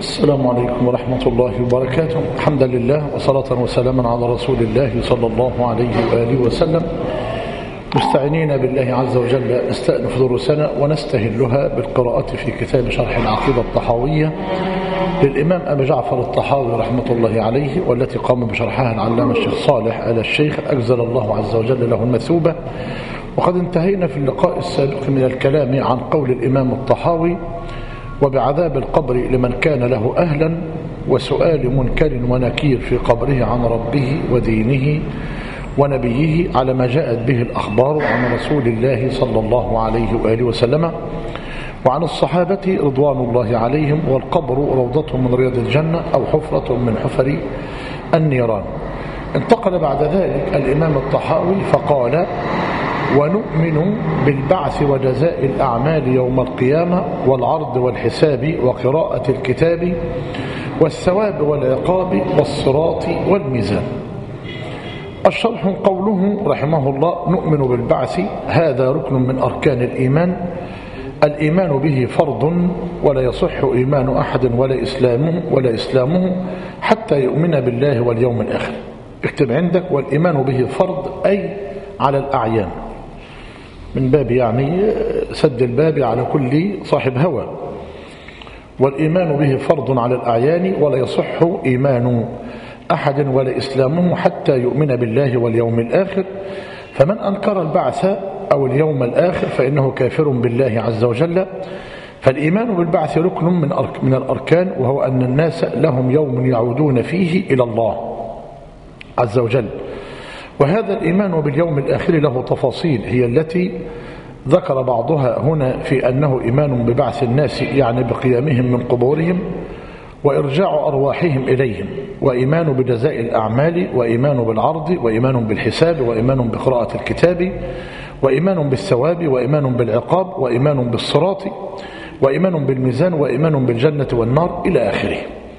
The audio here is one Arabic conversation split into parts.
السلام عليكم ورحمة الله وبركاته. حمدا لله وصلاة وسلاما على رسول الله صلى الله عليه وآله وسلم، مستعينين بالله عز وجل نستأنف دروسنا ونستهلها بالقراءة في كتاب شرح العقيدة الطحاوية للإمام أبي جعفر الطحاوي رحمة الله عليه، والتي قام بشرحها العلامة الشيخ صالح آل الشيخ أجزل الله عز وجل له المثوبة. وقد انتهينا في اللقاء السابق من الكلام عن قول الإمام الطحاوي: وبعذاب القبر لمن كان له أهلا، وسؤال منكر ونكير في قبره عن ربه ودينه ونبيه على ما جاءت به الأخبار عن رسول الله صلى الله عليه وآله وسلم وعن الصحابة رضوان الله عليهم، والقبر روضة من رياض الجنة أو حفرة من حفر النيران. انتقل بعد ذلك الإمام الطحاوي فقال: ونؤمن بالبعث وجزاء الأعمال يوم القيامة والعرض والحساب وقراءة الكتاب والثواب والعقاب والصراط والميزان. الشرح قوله رحمه الله: نؤمن بالبعث، هذا ركن من أركان الإيمان. الإيمان به فرض، ولا يصح إيمان أحد ولا إسلامه حتى يؤمن بالله واليوم الآخر. اكتب عندك: والإيمان به فرض، أي على الأعيان، من باب يعني سد الباب على كل صاحب هوى. والإيمان به فرض على الأعيان، ولا يصح إيمان أحد ولا إسلامه حتى يؤمن بالله واليوم الآخر. فمن أنكر البعث أو اليوم الآخر فإنه كافر بالله عز وجل. فالإيمان بالبعث ركن من الأركان، وهو أن الناس لهم يوم يعودون فيه إلى الله عز وجل. وهذا الإيمان باليوم الآخر له تفاصيل، هي التي ذكر بعضها هنا في أنه إيمان ببعث الناس، يعني بقيامهم من قبورهم وإرجاع أرواحهم إليهم، وإيمان بجزاء الأعمال، وإيمان بالعرض، وإيمان بالحساب، وإيمان بقراءة الكتاب، وإيمان بالثواب، وإيمان بالعقاب، وإيمان بالصراط، وإيمان بالميزان، وإيمان بالجنة والنار إلى آخره.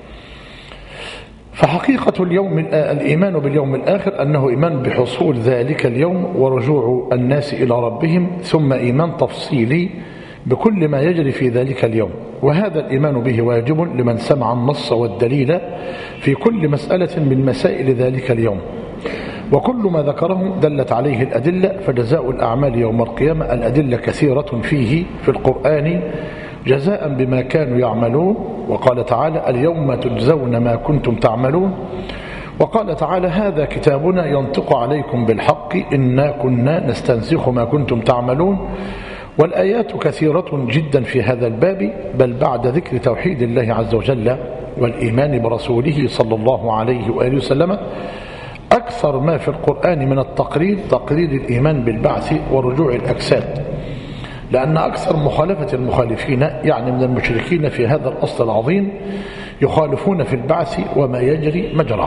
فحقيقة الإيمان باليوم الآخر أنه إيمان بحصول ذلك اليوم ورجوع الناس إلى ربهم، ثم إيمان تفصيلي بكل ما يجري في ذلك اليوم. وهذا الإيمان به واجب لمن سمع النص والدليل في كل مسألة من مسائل ذلك اليوم، وكل ما ذكره دلت عليه الأدلة. فجزاء الأعمال يوم القيامة، الأدلة كثيرة فيه في القرآن جزاء بما كانوا يعملون. وقال تعالى: اليوم تجزون ما كنتم تعملون. وقال تعالى: هذا كتابنا ينطق عليكم بالحق إنا كنا نستنسخ ما كنتم تعملون. والآيات كثيرة جدا في هذا الباب، بل بعد ذكر توحيد الله عز وجل والإيمان برسوله صلى الله عليه وآله وسلم أكثر ما في القرآن من التقرير الإيمان بالبعث ورجوع الأجساد، لأن أكثر مخالفة المخالفين يعني من المشركين في هذا الأصل العظيم يخالفون في البعث وما يجري مجراه.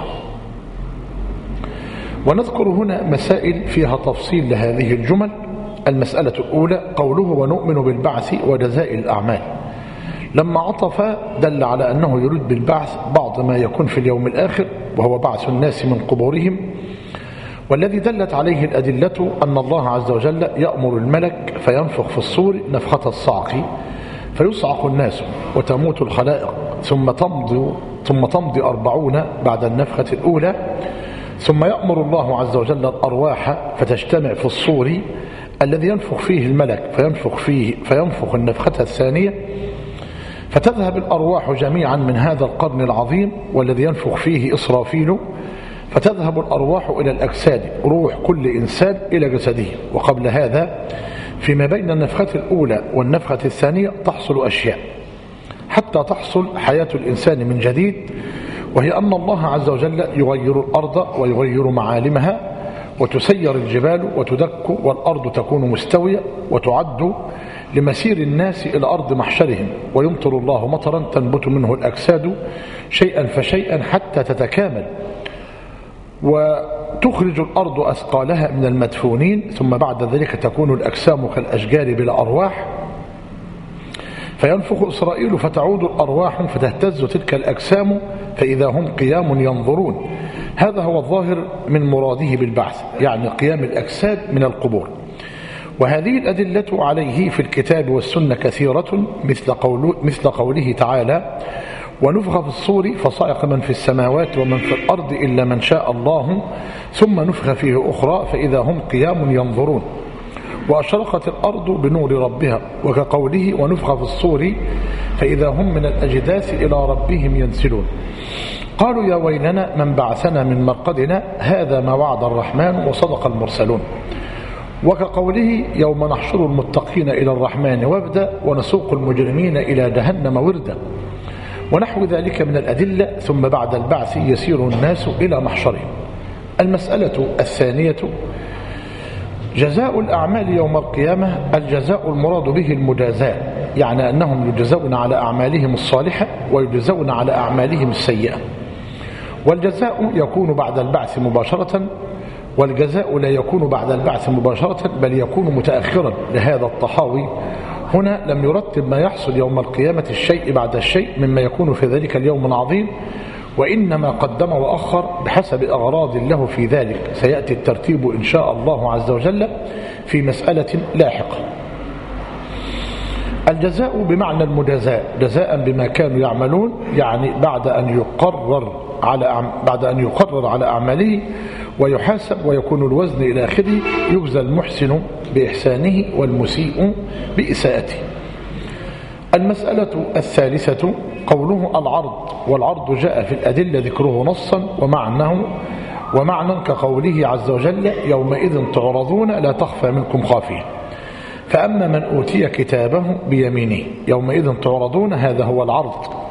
ونذكر هنا مسائل فيها تفصيل لهذه الجمل. المسألة الأولى قوله: ونؤمن بالبعث وجزاء الأعمال. لما عطف دل على أنه يريد بالبعث بعض ما يكون في اليوم الآخر، وهو بعث الناس من قبورهم، والذي دلت عليه الأدلة أن الله عز وجل يأمر الملك فينفخ في الصور نفخة الصعق، فيصعق الناس وتموت الخلائق، ثم تمضي 40 بعد النفخة الأولى، ثم يأمر الله عز وجل الأرواح فتجتمع في الصور الذي ينفخ فيه الملك، فينفخ النفخة الثانية، فتذهب الأرواح جميعا من هذا القرن العظيم والذي ينفخ فيه إسرافيل، فتذهب الأرواح إلى الأجساد، روح كل إنسان إلى جسده. وقبل هذا فيما بين النفخة الأولى والنفخة الثانية تحصل أشياء حتى تحصل حياة الإنسان من جديد، وهي أن الله عز وجل يغير الأرض ويغير معالمها، وتسير الجبال وتدك، والأرض تكون مستوية وتعد لمسير الناس إلى أرض محشرهم، ويمطر الله مطرا تنبت منه الأجساد شيئا فشيئا حتى تتكامل، وتخرج الأرض أثقالها من المدفونين، ثم بعد ذلك تكون الأجسام كالأشجار بلا أرواح، فينفخ إسرائيل فتعود الأرواح فتهتز تلك الأجسام فإذا هم قيام ينظرون. هذا هو الظاهر من مراده بالبعث، يعني قيام الأجساد من القبور. وهذه الأدلة عليه في الكتاب والسنة كثيرة، مثل قوله تعالى: ونفخ في الصور فصعق من في السماوات ومن في الأرض إلا من شاء الله ثم نفخ فيه أخرى فإذا هم قيام ينظرون وأشرقت الأرض بنور ربها وكقوله ونفخ في الصور فإذا هم من الأجداث إلى ربهم ينسلون قالوا يا ويلنا من بعثنا من مرقدنا هذا ما وعد الرحمن وصدق المرسلون وكقوله يوم نحشر المتقين إلى الرحمن وفدا ونسوق المجرمين إلى جهنم وردا ونحو ذلك من الأدلة ثم بعد البعث يسير الناس إلى محشرهم. المسألة الثانية جزاء الأعمال يوم القيامة. الجزاء المراد به المجازاة، يعني أنهم يجزون على أعمالهم الصالحة ويجزون على أعمالهم السيئة. والجزاء يكون بعد البعث مباشرة، والجزاء لا يكون بعد البعث مباشرة بل يكون متأخرا. لهذا الطحاوي هنا لم يرتب ما يحصل يوم القيامة الشيء بعد الشيء مما يكون في ذلك اليوم العظيم، وإنما قدم وأخر بحسب أغراض له في ذلك. سيأتي الترتيب إن شاء الله عز وجل في مسألة لاحقة. الجزاء بمعنى المجازاة، جزاء بما كانوا يعملون، يعني بعد أن يقرر على أعماله ويحاسب ويكون الوزن إلى آخره، يجزى المحسن بإحسانه والمسيء بإساءته. المسألة الثالثة قوله العرض، والعرض جاء في الأدلة ذكره نصا ومعنى كقوله عز وجل يومئذ تعرضون لا تخفى منكم خافية. فأما من أوتي كتابه بيمينه يومئذ تعرضون، هذا هو العرض.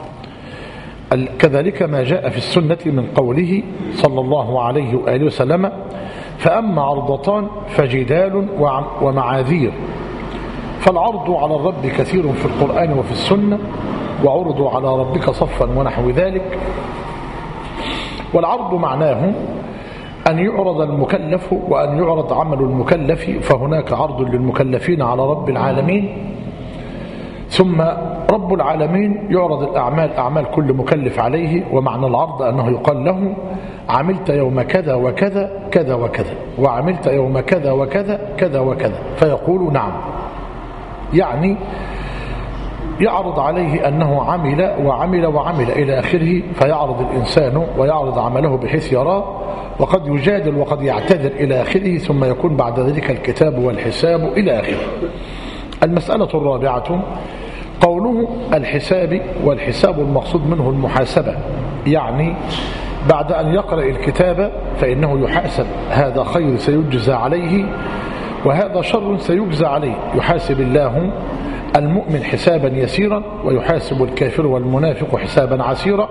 كذلك ما جاء في السنة من قوله صلى الله عليه وآله وسلم فأما عرضتان فجدال ومعاذير. فالعرض على الرب كثير في القرآن وفي السنة، وعرضوا على ربك صفا ونحو ذلك. والعرض معناه أن يعرض المكلف وأن يعرض عمل المكلف، فهناك عرض للمكلفين على رب العالمين، ثم رب العالمين يعرض الأعمال أعمال كل مكلف عليه. ومعنى العرض أنه يقال له عملت يوم كذا وكذا كذا وكذا، وعملت يوم كذا وكذا كذا وكذا، فيقول نعم، يعني يعرض عليه أنه عمل وعمل وعمل إلى آخره، فيعرض الإنسان ويعرض عمله بحيث يراه، وقد يجادل وقد يعتذر إلى آخره، ثم يكون بعد ذلك الكتاب والحساب إلى آخره. المسألة الرابعة قوله الحساب، والحساب المقصود منه المحاسبة، يعني بعد أن يقرأ الكتاب فإنه يحاسب، هذا خير سيجزى عليه وهذا شر سيجزى عليه. يحاسب الله المؤمن حسابا يسيرا ويحاسب الكافر والمنافق حسابا عسيرا.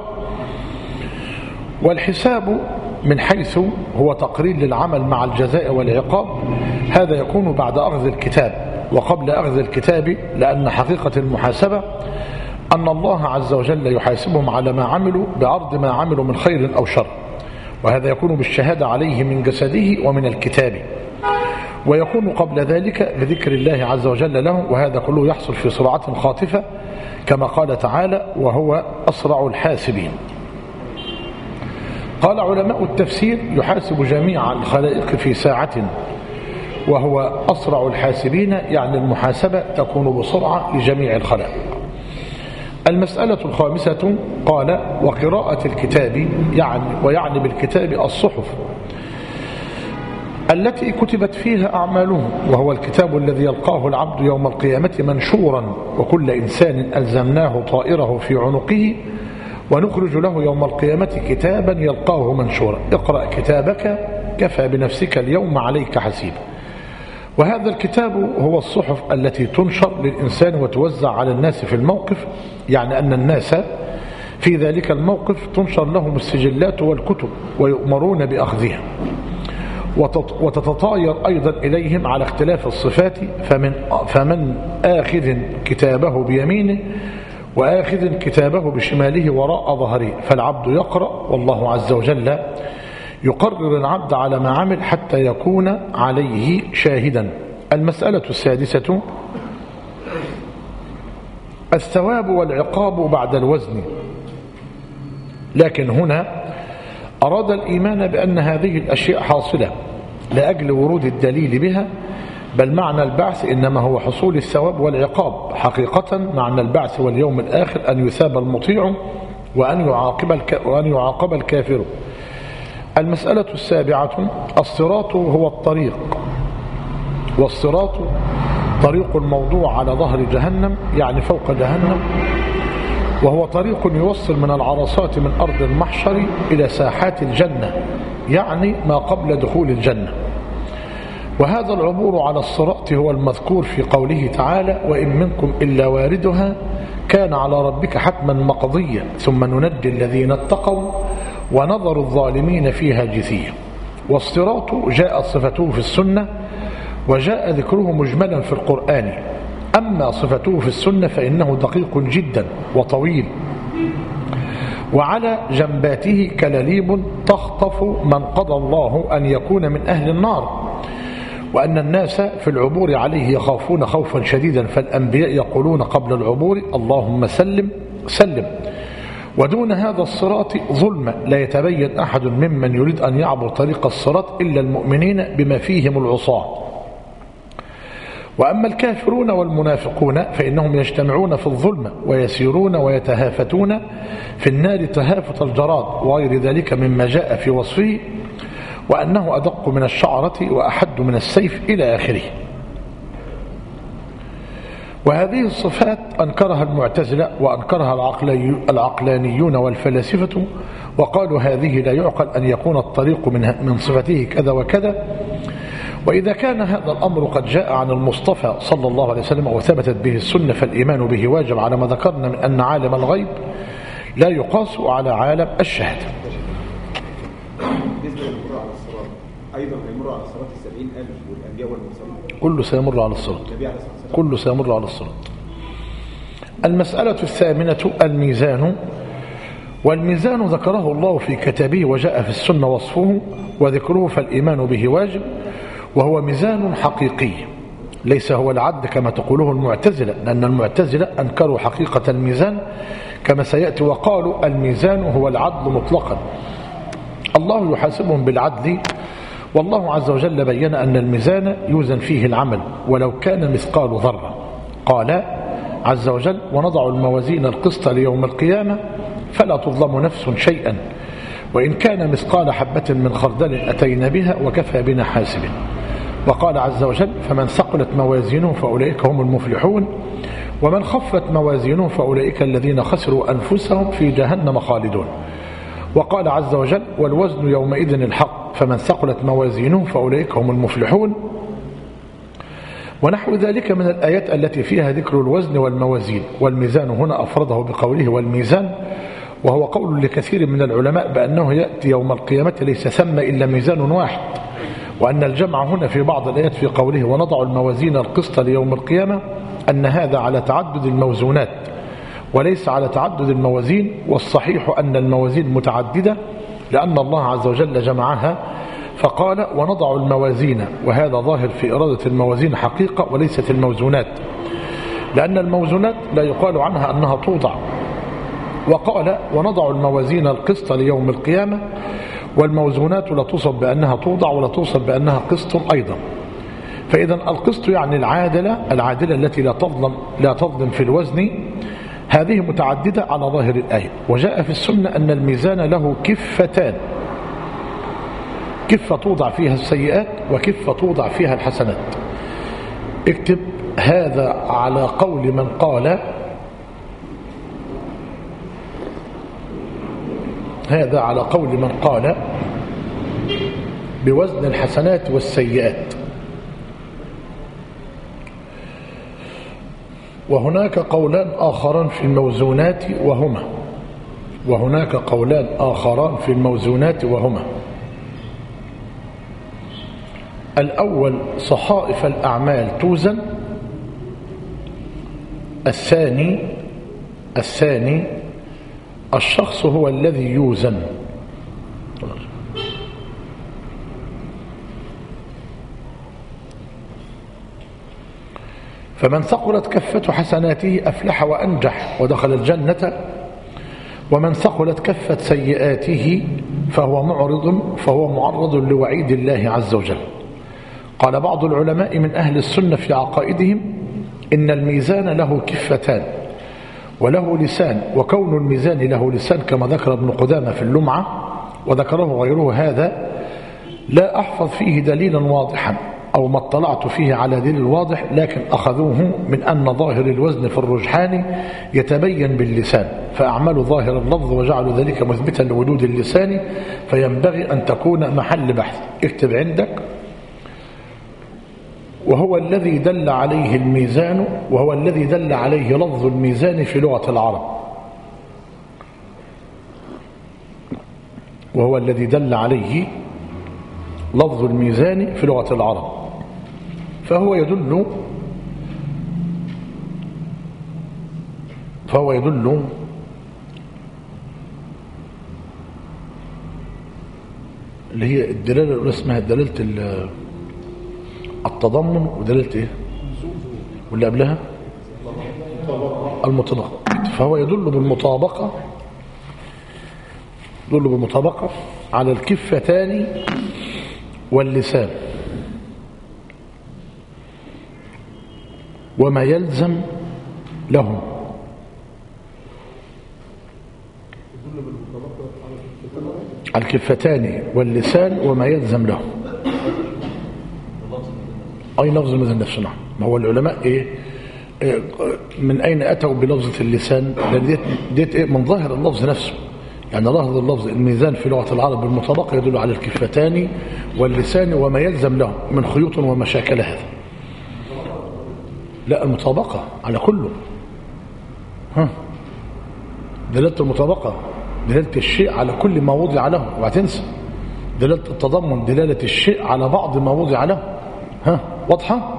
والحساب من حيث هو تقرير للعمل مع الجزاء والعقاب، هذا يكون بعد أخذ الكتاب وقبل أخذ الكتاب، لأن حقيقة المحاسبة أن الله عز وجل يحاسبهم على ما عملوا بعرض ما عملوا من خير أو شر، وهذا يكون بالشهادة عليه من جسده ومن الكتاب، ويكون قبل ذلك بذكر الله عز وجل له، وهذا كله يحصل في سرعة خاطفة كما قال تعالى وهو أسرع الحاسبين. قال علماء التفسير يحاسب جميع الخلائق في ساعة، وهو أسرع الحاسبين، يعني المحاسبة تكون بسرعة لجميع الخلائق. المسألة الخامسة قال وقراءة الكتاب، ويعني بالكتاب الصحف التي كتبت فيها أعمالهم، وهو الكتاب الذي يلقاه العبد يوم القيامة منشورا، وكل إنسان ألزمناه طائره في عنقه ونخرج له يوم القيامة كتابا يلقاه منشورا اقرأ كتابك كفى بنفسك اليوم عليك حسيبا. وهذا الكتاب هو الصحف التي تنشر للإنسان وتوزع على الناس في الموقف، يعني أن الناس في ذلك الموقف تنشر لهم السجلات والكتب ويؤمرون بأخذها، وتتطاير أيضا إليهم على اختلاف الصفات، فمن آخذ كتابه بيمينه وآخذ كتابه بشماله وراء ظهره، فالعبد يقرأ والله عز وجل يقرر العبد على ما عمل حتى يكون عليه شاهدا. المسألة السادسة الثواب والعقاب بعد الوزن، لكن هنا أراد الإيمان بأن هذه الأشياء حاصلة لأجل ورود الدليل بها، بل معنى البعث إنما هو حصول الثواب والعقاب. حقيقة معنى البعث واليوم الآخر أن يثاب المطيع وأن يعاقب الكافر. المسألة السابعة: الصراط هو الطريق، والصراط طريق موضوع على ظهر جهنم، يعني فوق جهنم، وهو طريق يوصل من العرصات من أرض المحشر إلى ساحات الجنة، يعني ما قبل دخول الجنة. وهذا العبور على الصراط هو المذكور في قوله تعالى: وإن منكم إلا واردها كان على ربك حتما مقضيا ثم ننجي الذين اتقوا ونظر الظالمين فيها جثيا. والصراط جاءت صفته في السنة وجاء ذكره مجملا في القرآن. أما صفته في السنة فإنه دقيق جدا وطويل، وعلى جنباته كلاليب تخطف من قضى الله أن يكون من أهل النار، وأن الناس في العبور عليه يخافون خوفا شديدا، فالأنبياء يقولون قبل العبور: اللهم سلم سلم. ودون هذا الصراط ظلمة لا يتبين أحد ممن يريد أن يعبر طريق الصراط إلا المؤمنين بما فيهم العصاة. وأما الكافرون والمنافقون فإنهم يجتمعون في الظلمة ويسيرون ويتهافتون في النار تهافت الجراد وغير ذلك مما جاء في وصفه، وأنه أدق من الشعرة وأحد من السيف إلى آخره. وهذه الصفات أنكرها المعتزلة وأنكرها العقلانيون والفلاسفة، وقالوا هذه لا يعقل أن يكون الطريق من صفته كذا وكذا. وإذا كان هذا الأمر قد جاء عن المصطفى صلى الله عليه وسلم وثبتت به السنة فالإيمان به واجب، على ما ذكرنا من أن عالم الغيب لا يقاس على عالم الشهادة. بالنسبة للمرور على الصراط أيضا يمر على الصراط 70,000 والأنبياء والمرسلين، كله سيمر على الصراط، كله سيمر على الصراط. المسألة الثامنة: الميزان. والميزان ذكره الله في كتابه وجاء في السنة وصفه وذكره فالإيمان به واجب، وهو ميزان حقيقي ليس هو العدل كما تقوله المعتزلة، لأن المعتزلة أنكروا حقيقة الميزان كما سيأتي وقالوا الميزان هو العدل مطلقا. الله يحاسبهم بالعدل، والله عز وجل بين أن الميزان يوزن فيه العمل ولو كان مثقال ذرة. قال عز وجل: ونضع الموازين القسط ليوم القيامة فلا تظلم نفس شيئا وإن كان مثقال حبة من خردل أتينا بها وكفى بنا حاسبين. وقال عز وجل: فمن ثقلت موازينه فأولئك هم المفلحون ومن خفت موازينه فأولئك الذين خسروا أنفسهم في جهنم خالدون. وقال عز وجل: والوزن يومئذ الحق فمن ثقلت موازينه فأولئك هم المفلحون. ونحو ذلك من الآيات التي فيها ذكر الوزن والموازين. والميزان هنا أفرده بقوله والميزان، وهو قول لكثير من العلماء بأنه يأتي يوم القيامة ليس ثم إلا ميزان واحد، وأن الجمع هنا في بعض الآيات في قوله ونضع الموازين القسط ليوم القيامة أن هذا على تعدد الموزونات وليس على تعدد الموازين. والصحيح أن الموازين متعددة لأن الله عز وجل جمعها فقال ونضع الموازين، وهذا ظاهر في إرادة الموازين حقيقة وليست الموزونات، لأن الموزونات لا يقال عنها أنها توضع. وقال ونضع الموازين القسط ليوم القيامة، والموزونات لا توصف بأنها توضع ولا توصف بأنها قسط أيضا. فإذا القسط يعني العادلة التي لا تظلم في الوزن، هذه متعددة على ظاهر الآية. وجاء في السنة أن الميزان له كفتان، كفة توضع فيها السيئات وكفة توضع فيها الحسنات. اكتب هذا على قول من قال بوزن الحسنات والسيئات. وهناك قولان آخران في الموزونات وهما الأول صحائف الأعمال توزن، الثاني الشخص هو الذي يوزن. فمن ثقلت كفة حسناته أفلح وأنجح ودخل الجنة، ومن ثقلت كفة سيئاته فهو معرض لوعيد الله عز وجل. قال بعض العلماء من أهل السنة في عقائدهم إن الميزان له كفتان، وله لسان، وكون الميزان له لسان كما ذكر ابن قدامة في اللمعة وذكره غيره هذا لا أحفظ فيه دليلا واضحا أو ما اطلعت فيه على دليل واضح، لكن أخذوه من أن ظاهر الوزن في الرجحان يتبين باللسان، فأعملوا ظاهر اللفظ وجعلوا ذلك مثبتا لوجود اللسان، فينبغي أن تكون محل بحث. اكتب عندك: وهو الذي دل عليه الميزان، وهو الذي دل عليه لفظ الميزان في لغة العرب، وهو الذي دل عليه لفظ الميزان في لغة العرب، فهو يدل اللي هي الدلالة الأولى اسمها دلالة التضمن، ودلالة ايه واللي قبلها المطابقة. فهو يدل بالمطابقة على الكفتان واللسان وما يلزم لهم. الكفتان واللسان وما يلزم لهم، أي لفظ الميزان نفسه. نعم، ما هو العلماء من أين أتوا بلفظة اللسان؟ ديت من ظاهر اللفظ نفسه، يعني لفظ اللفظ الميزان في لغة العرب بالمطابقة يدل على الكفتان واللسان وما يلزم له من خيوط ومشاكل. هذا لا، المطابقة على كله. دلالة المطابقة دلالة الشيء على كل ما وضع له، وهتنسى دلالة التضمن دلالة الشيء على بعض ما وضع له. واضحة؟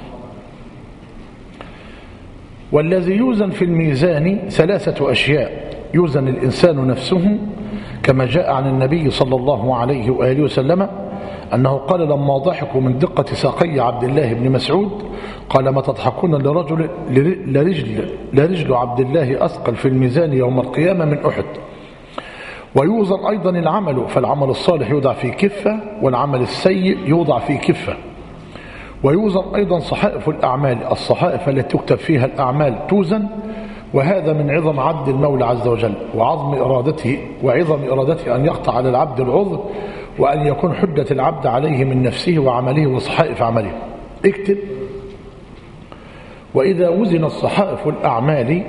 والذي يوزن في الميزان 3 أشياء: يوزن الإنسان نفسه كما جاء عن النبي صلى الله عليه وآله وسلم أنه قال لما ضحكوا من دقة ساقي عبد الله بن مسعود قال: ما تضحكون لرجل لرجل عبد الله أثقل في الميزان يوم القيامة من أحد. ويوزن أيضا العمل، فالعمل الصالح يوضع في كفة والعمل السيء يوضع في كفة. ويوزن أيضا صحائف الأعمال، الصحائف التي تكتب فيها الأعمال توزن، وهذا من عظم عبد المولى عز وجل وعظم إرادته أن يقطع على العبد العذر، وأن يكون حجة العبد عليه من نفسه وعمله وصحائف عمله. اكتب: وإذا وزن الصحائف الأعمال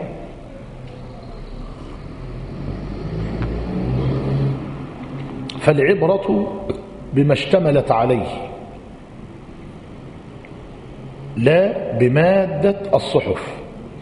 فالعبرة بما اشتملت عليه لا بمادة الصحف،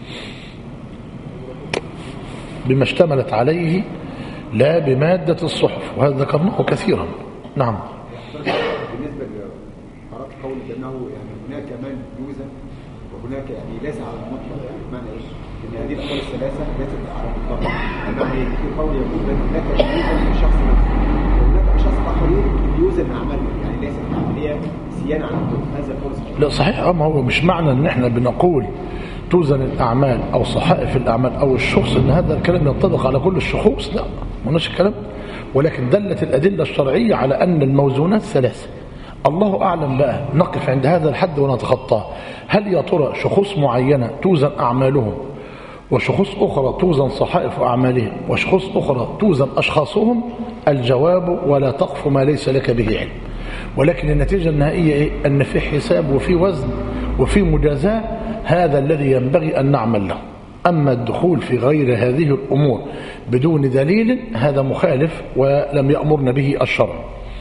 بما اشتملت عليه لا بمادة الصحف، وهذا ذكرناه كثيرا. نعم. بالنسبة لقرات قول بأنه يعني هناك من يوزن وهناك يعني ليس على المطلق، يعني بمعنى ايه؟ ان هذه الاقوال الثلاثة ليست على المطلق، بمعنى في قول يقول هناك من يوزن في شخص وهناك اشخاص اخرين يوزن اعمالهم، يعني ليست عملية سيانة عن هذا القول. لا صحيح، ما هو مش معنى ان احنا بنقول توزن الأعمال أو صحائف الأعمال أو الشخص أن هذا الكلام ينطبق على كل الشخوص، لا، ما نفس الكلام. ولكن دلت الأدلة الشرعية على أن الموزونات 3. الله أعلم بقى، نقف عند هذا الحد ونتخطاه. هل يا ترى شخوص معينة توزن أعمالهم، وشخوص أخرى توزن صحائف أعمالهم، وشخوص أخرى توزن أشخاصهم؟ الجواب: ولا تقف ما ليس لك به علم. ولكن النتيجة النهائية إيه؟ أن في حساب وفي وزن وفي مجازاة، هذا الذي ينبغي أن نعمل له. أما الدخول في غير هذه الأمور بدون دليل هذا مخالف ولم يأمرنا به الشرع.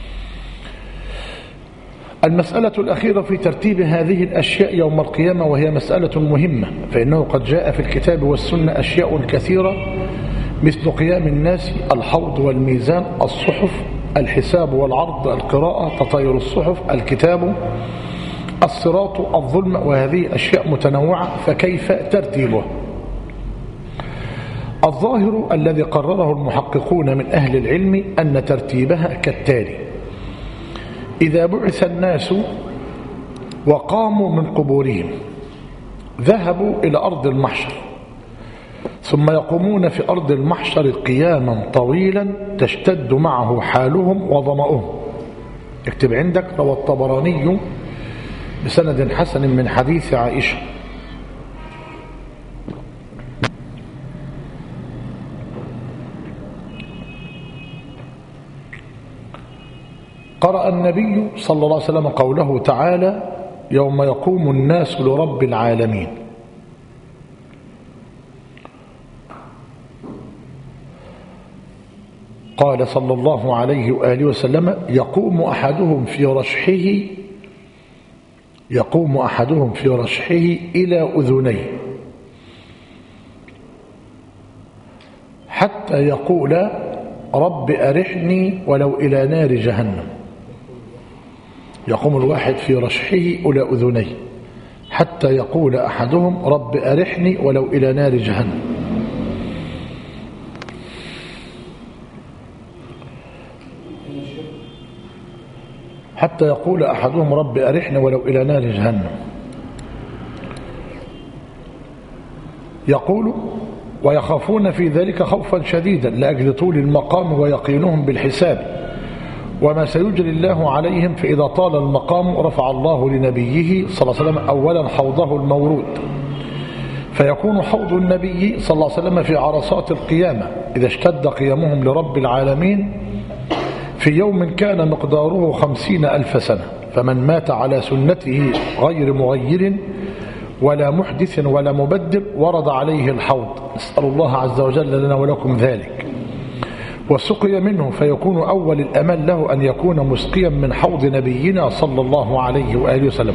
المسألة الأخيرة في ترتيب هذه الأشياء يوم القيامة، وهي مسألة مهمة، فإنه قد جاء في الكتاب والسنة أشياء كثيرة مثل قيام الناس، الحوض والميزان، الصحف، الحساب والعرض، القراءة، تطاير الصحف، الكتاب، الصراط، الظلم، وهذه أشياء متنوعة، فكيف ترتيبه؟ الظاهر الذي قرره المحققون من أهل العلم أن ترتيبها كالتالي: إذا بعث الناس وقاموا من قبورهم ذهبوا إلى أرض المحشر، ثم يقومون في أرض المحشر قياما طويلا تشتد معه حالهم وظمأهم. اكتب عندك: روى الطبراني بسند حسن من حديث عائشة قرأ النبي صلى الله عليه وسلم قوله تعالى: يوم يقوم الناس لرب العالمين. قال صلى الله عليه وآله وسلم: يقوم أحدهم في رشحه إلى أذنيه حتى يقول: رب أرحني ولو إلى نار جهنم. يقوم الواحد في رشحه إلى أذنيه حتى يقول أحدهم: رب أرحني ولو إلى نار جهنم. حتى يقول أحدهم: رب أرحني ولو إلى نار جهنم. يقول: ويخافون في ذلك خوفا شديدا لأجل طول المقام ويقينهم بالحساب وما سيجري الله عليهم، فإذا طال المقام رفع الله لنبيه صلى الله عليه وسلم أولا حوضه المورود، فيكون حوض النبي صلى الله عليه وسلم في عرصات القيامة إذا اشتد قيامهم لرب العالمين في يوم كان مقداره 50,000 سنة. فمن مات على سنته غير مغير ولا محدث ولا مبدل ورد عليه الحوض، نسأل الله عز وجل لنا ولكم ذلك، وسقي منه، فيكون أول الأمل له أن يكون مسقيا من حوض نبينا صلى الله عليه وآله وسلم.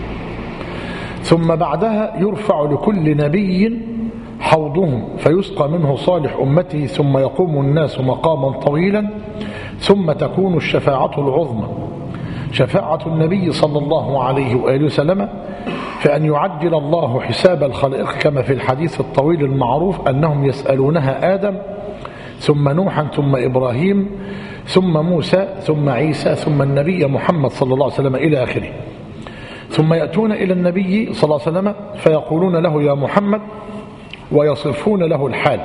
ثم بعدها يرفع لكل نبي حوضهم فيسقى منه صالح أمته، ثم يقوم الناس مقاما طويلا، ثم تكون الشفاعة العظمى شفاعة النبي صلى الله عليه وآله وسلم، فأن يعجل الله حساب الخلائق كما في الحديث الطويل المعروف أنهم يسألونها آدم ثم نوحا ثم إبراهيم ثم موسى ثم عيسى ثم النبي محمد صلى الله عليه وسلم إلى آخره. ثم يأتون إلى النبي صلى الله عليه وسلم فيقولون له: يا محمد، ويصفون له الحال،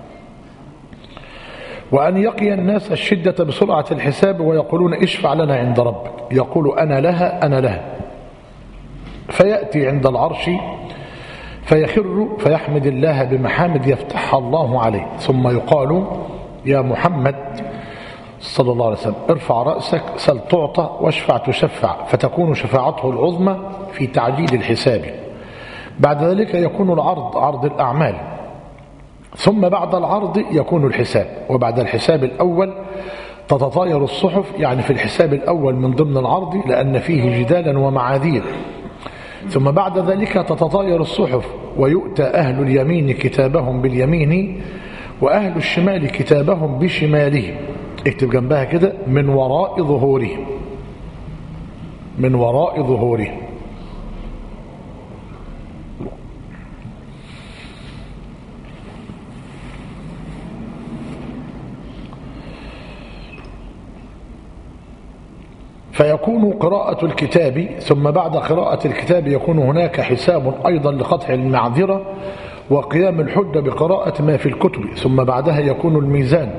وأن يقي الناس الشدة بسرعة الحساب، ويقولون: اشفع لنا عند ربك. يقول: أنا لها أنا لها. فيأتي عند العرش فيخر فيحمد الله بمحامد يفتحها الله عليه، ثم يقال: يا محمد صلى الله عليه وسلم، ارفع رأسك، سل تعطى، واشفع تشفع، فتكون شفاعته العظمى في تعجيل الحساب. بعد ذلك يكون العرض، عرض الأعمال، ثم بعد العرض يكون الحساب، وبعد الحساب الأول تتطاير الصحف، يعني في الحساب الأول من ضمن العرض لأن فيه جدالا ومعاذير. ثم بعد ذلك تتطاير الصحف ويؤتى أهل اليمين كتابهم باليمين وأهل الشمال كتابهم بشمالهم. اكتب جنبها كده: من وراء ظهورهم، من وراء ظهورهم. فيكون قراءة الكتاب، ثم بعد قراءة الكتاب يكون هناك حساب أيضا لقطع المعذرة وقيام الحجة بقراءة ما في الكتب، ثم بعدها يكون الميزان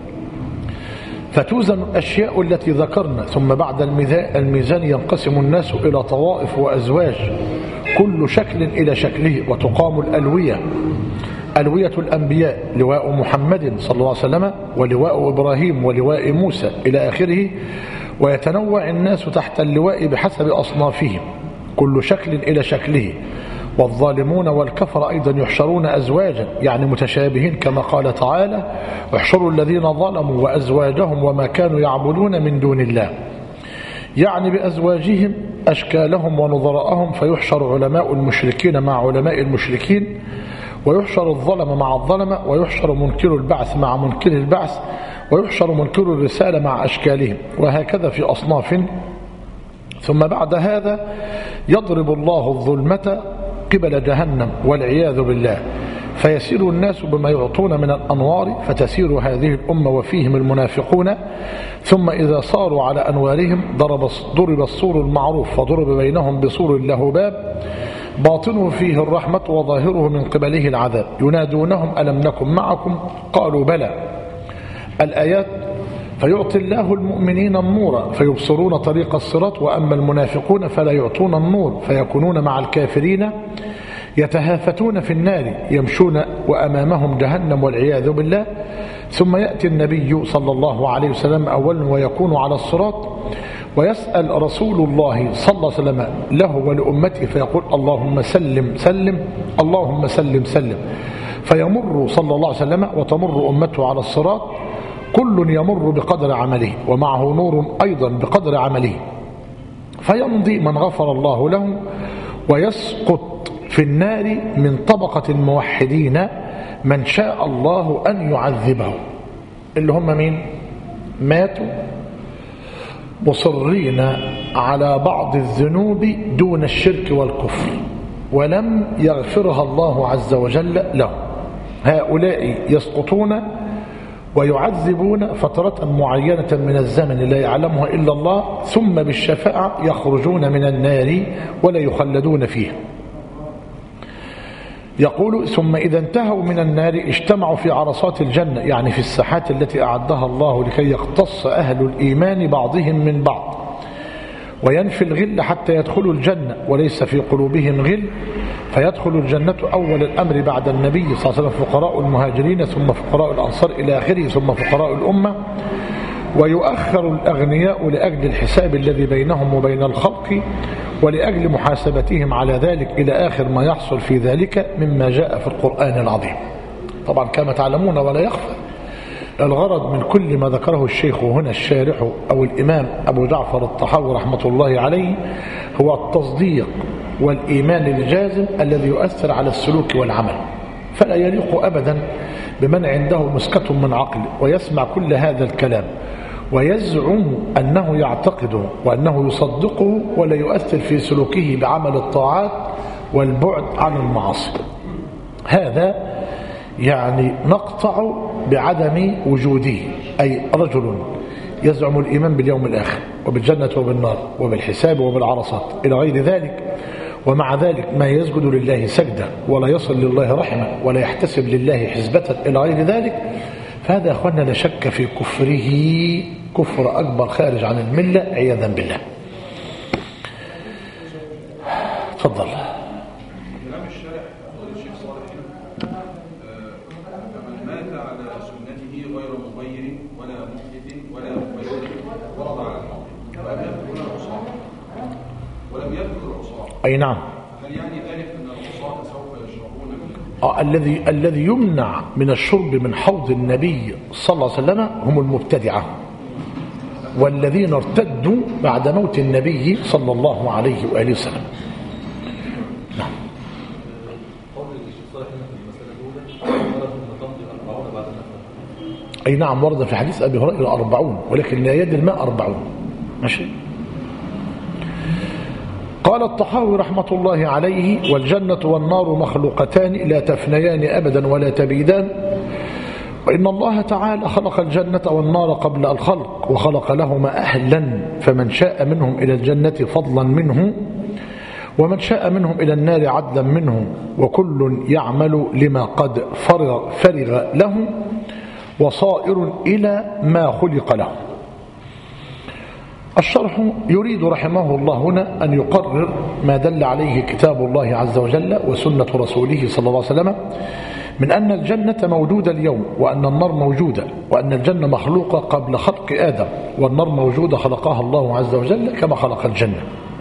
فتوزن الأشياء التي ذكرنا، ثم بعد الميزان ينقسم الناس إلى طوائف وأزواج كل شكل إلى شكله، وتقام الألوية، ألوية الأنبياء، لواء محمد صلى الله عليه وسلم ولواء إبراهيم ولواء موسى إلى آخره، ويتنوع الناس تحت اللواء بحسب أصنافهم كل شكل إلى شكله. والظالمون والكفر أيضا يحشرون أزواجا، يعني متشابهين، كما قال تعالى: احشروا الذين ظلموا وأزواجهم وما كانوا يعبدون من دون الله، يعني بأزواجهم أشكالهم ونظراءهم، فيحشر علماء المشركين مع علماء المشركين، ويحشر الظلم مع الظلمة، ويحشر منكر البعث مع منكر البعث، ويحشر منكر الرسالة مع أشكالهم، وهكذا في أصناف. ثم بعد هذا يضرب الله الظلمة قبل جهنم والعياذ بالله، فيسير الناس بما يعطون من الأنوار، فتسير هذه الأمة وفيهم المنافقون. ثم إذا صاروا على أنوارهم ضرب السور المعروف، فضرب بينهم بسور له باب باطنه فيه الرحمة وظاهره من قبله العذاب، ينادونهم: ألم نكن معكم؟ قالوا بلى. الآيات: فيعطي الله المؤمنين النور فيبصرون طريق الصراط، وأما المنافقون فلا يعطون النور فيكونون مع الكافرين يتهافتون في النار يمشون وأمامهم جهنم والعياذ بالله. ثم يأتي النبي صلى الله عليه وسلم أولا ويكون على الصراط، ويسأل رسول الله صلى الله عليه وسلم له ولأمته فيقول اللهم سلم سلم، اللهم سلم سلم، فيمر صلى الله عليه وسلم وتمر أمته على الصراط، كل يمر بقدر عمله ومعه نور أيضا بقدر عمله، فيمضي من غفر الله له ويسقط في النار من طبقة الموحدين من شاء الله أن يعذبه، اللي هم مين؟ ماتوا مصرين على بعض الذنوب دون الشرك والكفر ولم يغفرها الله عز وجل له. هؤلاء يسقطون ويعذبون فترة معينة من الزمن لا يعلمها إلا الله، ثم بالشفاعة يخرجون من النار ولا يخلدون فيها. يقول ثم إذا انتهوا من النار اجتمعوا في عرصات الجنة، يعني في الساحات التي أعدها الله لكي يقتص أهل الإيمان بعضهم من بعض وينفي الغل حتى يدخلوا الجنة وليس في قلوبهم غل، فيدخل الجنة أول الأمر بعد النبي صلى الله عليه وسلم فقراء المهاجرين ثم فقراء الأنصار إلى آخره ثم فقراء الأمة، ويؤخر الأغنياء لأجل الحساب الذي بينهم وبين الخلق ولأجل محاسبتهم على ذلك إلى آخر ما يحصل في ذلك مما جاء في القرآن العظيم. طبعا كما تعلمون ولا يخفى الغرض من كل ما ذكره الشيخ هنا الشارح أو الإمام أبو جعفر الطحاوي رحمة الله عليه هو التصديق والإيمان الجازم الذي يؤثر على السلوك والعمل، فلا يليق أبدا بمن عنده مسكة من عقل ويسمع كل هذا الكلام ويزعم أنه يعتقده وأنه يصدقه ولا يؤثر في سلوكه بعمل الطاعات والبعد عن المعاصي. هذا يعني نقطع بعدم وجوده، أي رجل يزعم الإيمان باليوم الآخر وبالجنة وبالنار وبالحساب وبالعرصات إلى غير ذلك، ومع ذلك ما يسجد لله سجدة ولا يصل لله رحمة ولا يحتسب لله حسبة إلى غير ذلك، فهذا يا أخوانا لا شك في كفره كفر أكبر خارج عن الملة عياذا بالله. تفضل. كلام الشارح فضيلة الشيخ صالح فمن مات على سنته غير مغير ولا محدث ولا مبين ورد على الحق ولم يذكر العصاة. أي نعم. هل يعني ذلك أن العصاة سوف يشربون الذي يمنع من الشرب من حوض النبي صلى الله عليه وسلم هم المبتدعة والذين ارتدوا بعد موت النبي صلى الله عليه وآله وسلم. نعم. أي نعم ورد في حديث أبي هريرة 40 ولكن لا يد الماء 40. ماشي. قال الطحاوي رحمة الله عليه والجنة والنار مخلوقتان لا تفنيان أبدا ولا تبيدان، وإن الله تعالى خلق الجنة والنار قبل الخلق وخلق لهما أهلا، فمن شاء منهم إلى الجنة فضلا منه ومن شاء منهم إلى النار عدلا منه، وكل يعمل لما قد فرغ له وصائر إلى ما خلق له. الشرح يريد رحمه الله هنا أن يقرر ما دل عليه كتاب الله عز وجل وسنة رسوله صلى الله عليه وسلم من أن الجنة موجودة اليوم وأن النار موجودة، وأن الجنة مخلوقة قبل خلق آدم والنار موجودة خلقها الله عز وجل كما خلق الجنة،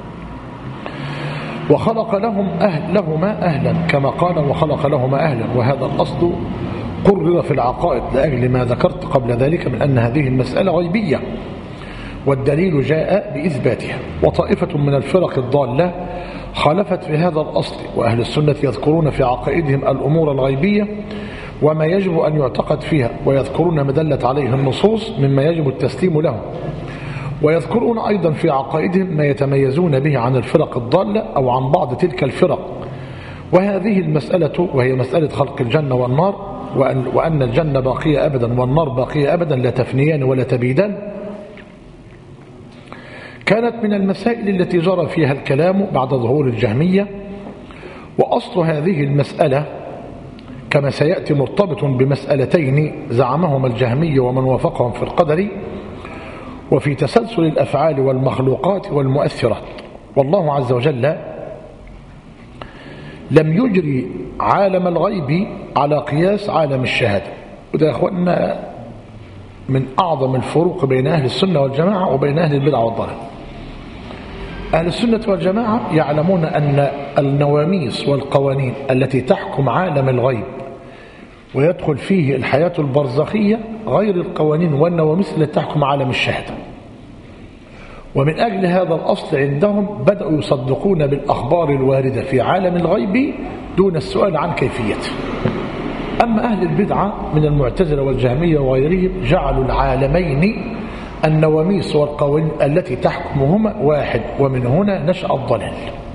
وخلق لهما أهلا كما قال وخلق لهما أهلا. وهذا الأصل قرر في العقائد لأجل ما ذكرت قبل ذلك من أن هذه المسألة غيبية والدليل جاء بإثباتها. وطائفة من الفرق الضالة خالفت في هذا الأصل، وأهل السنة يذكرون في عقائدهم الأمور الغيبية وما يجب أن يعتقد فيها، ويذكرون ما دلت عليه النصوص مما يجب التسليم له، ويذكرون أيضا في عقائدهم ما يتميزون به عن الفرق الضالة أو عن بعض تلك الفرق. وهذه المسألة وهي مسألة خلق الجنة والنار، وأن الجنة باقية أبدا والنار باقية أبدا لا تفنيان ولا تبيدان، كانت من المسائل التي جرى فيها الكلام بعد ظهور الجهمية. وأصل هذه المسألة كما سيأتي مرتبط بمسألتين زعمهما الجهمية ومن وافقهم في القدر وفي تسلسل الأفعال والمخلوقات والمؤثرات. والله عز وجل لم يجري عالم الغيب على قياس عالم الشهادة، وده يا أخوانا من أعظم الفروق بين أهل السنة والجماعة وبين أهل البدع والضلال. أهل السنة والجماعة يعلمون أن النواميس والقوانين التي تحكم عالم الغيب ويدخل فيه الحياة البرزخية غير القوانين والنواميس التي تحكم عالم الشهادة. ومن أجل هذا الأصل عندهم بدأوا يصدقون بالأخبار الواردة في عالم الغيب دون السؤال عن كيفيته. أما أهل البدعة من المعتزلة والجهمية وغيرهم جعلوا العالمين النواميس والقوانين التي تحكمهما واحد، ومن هنا نشأ الضلال.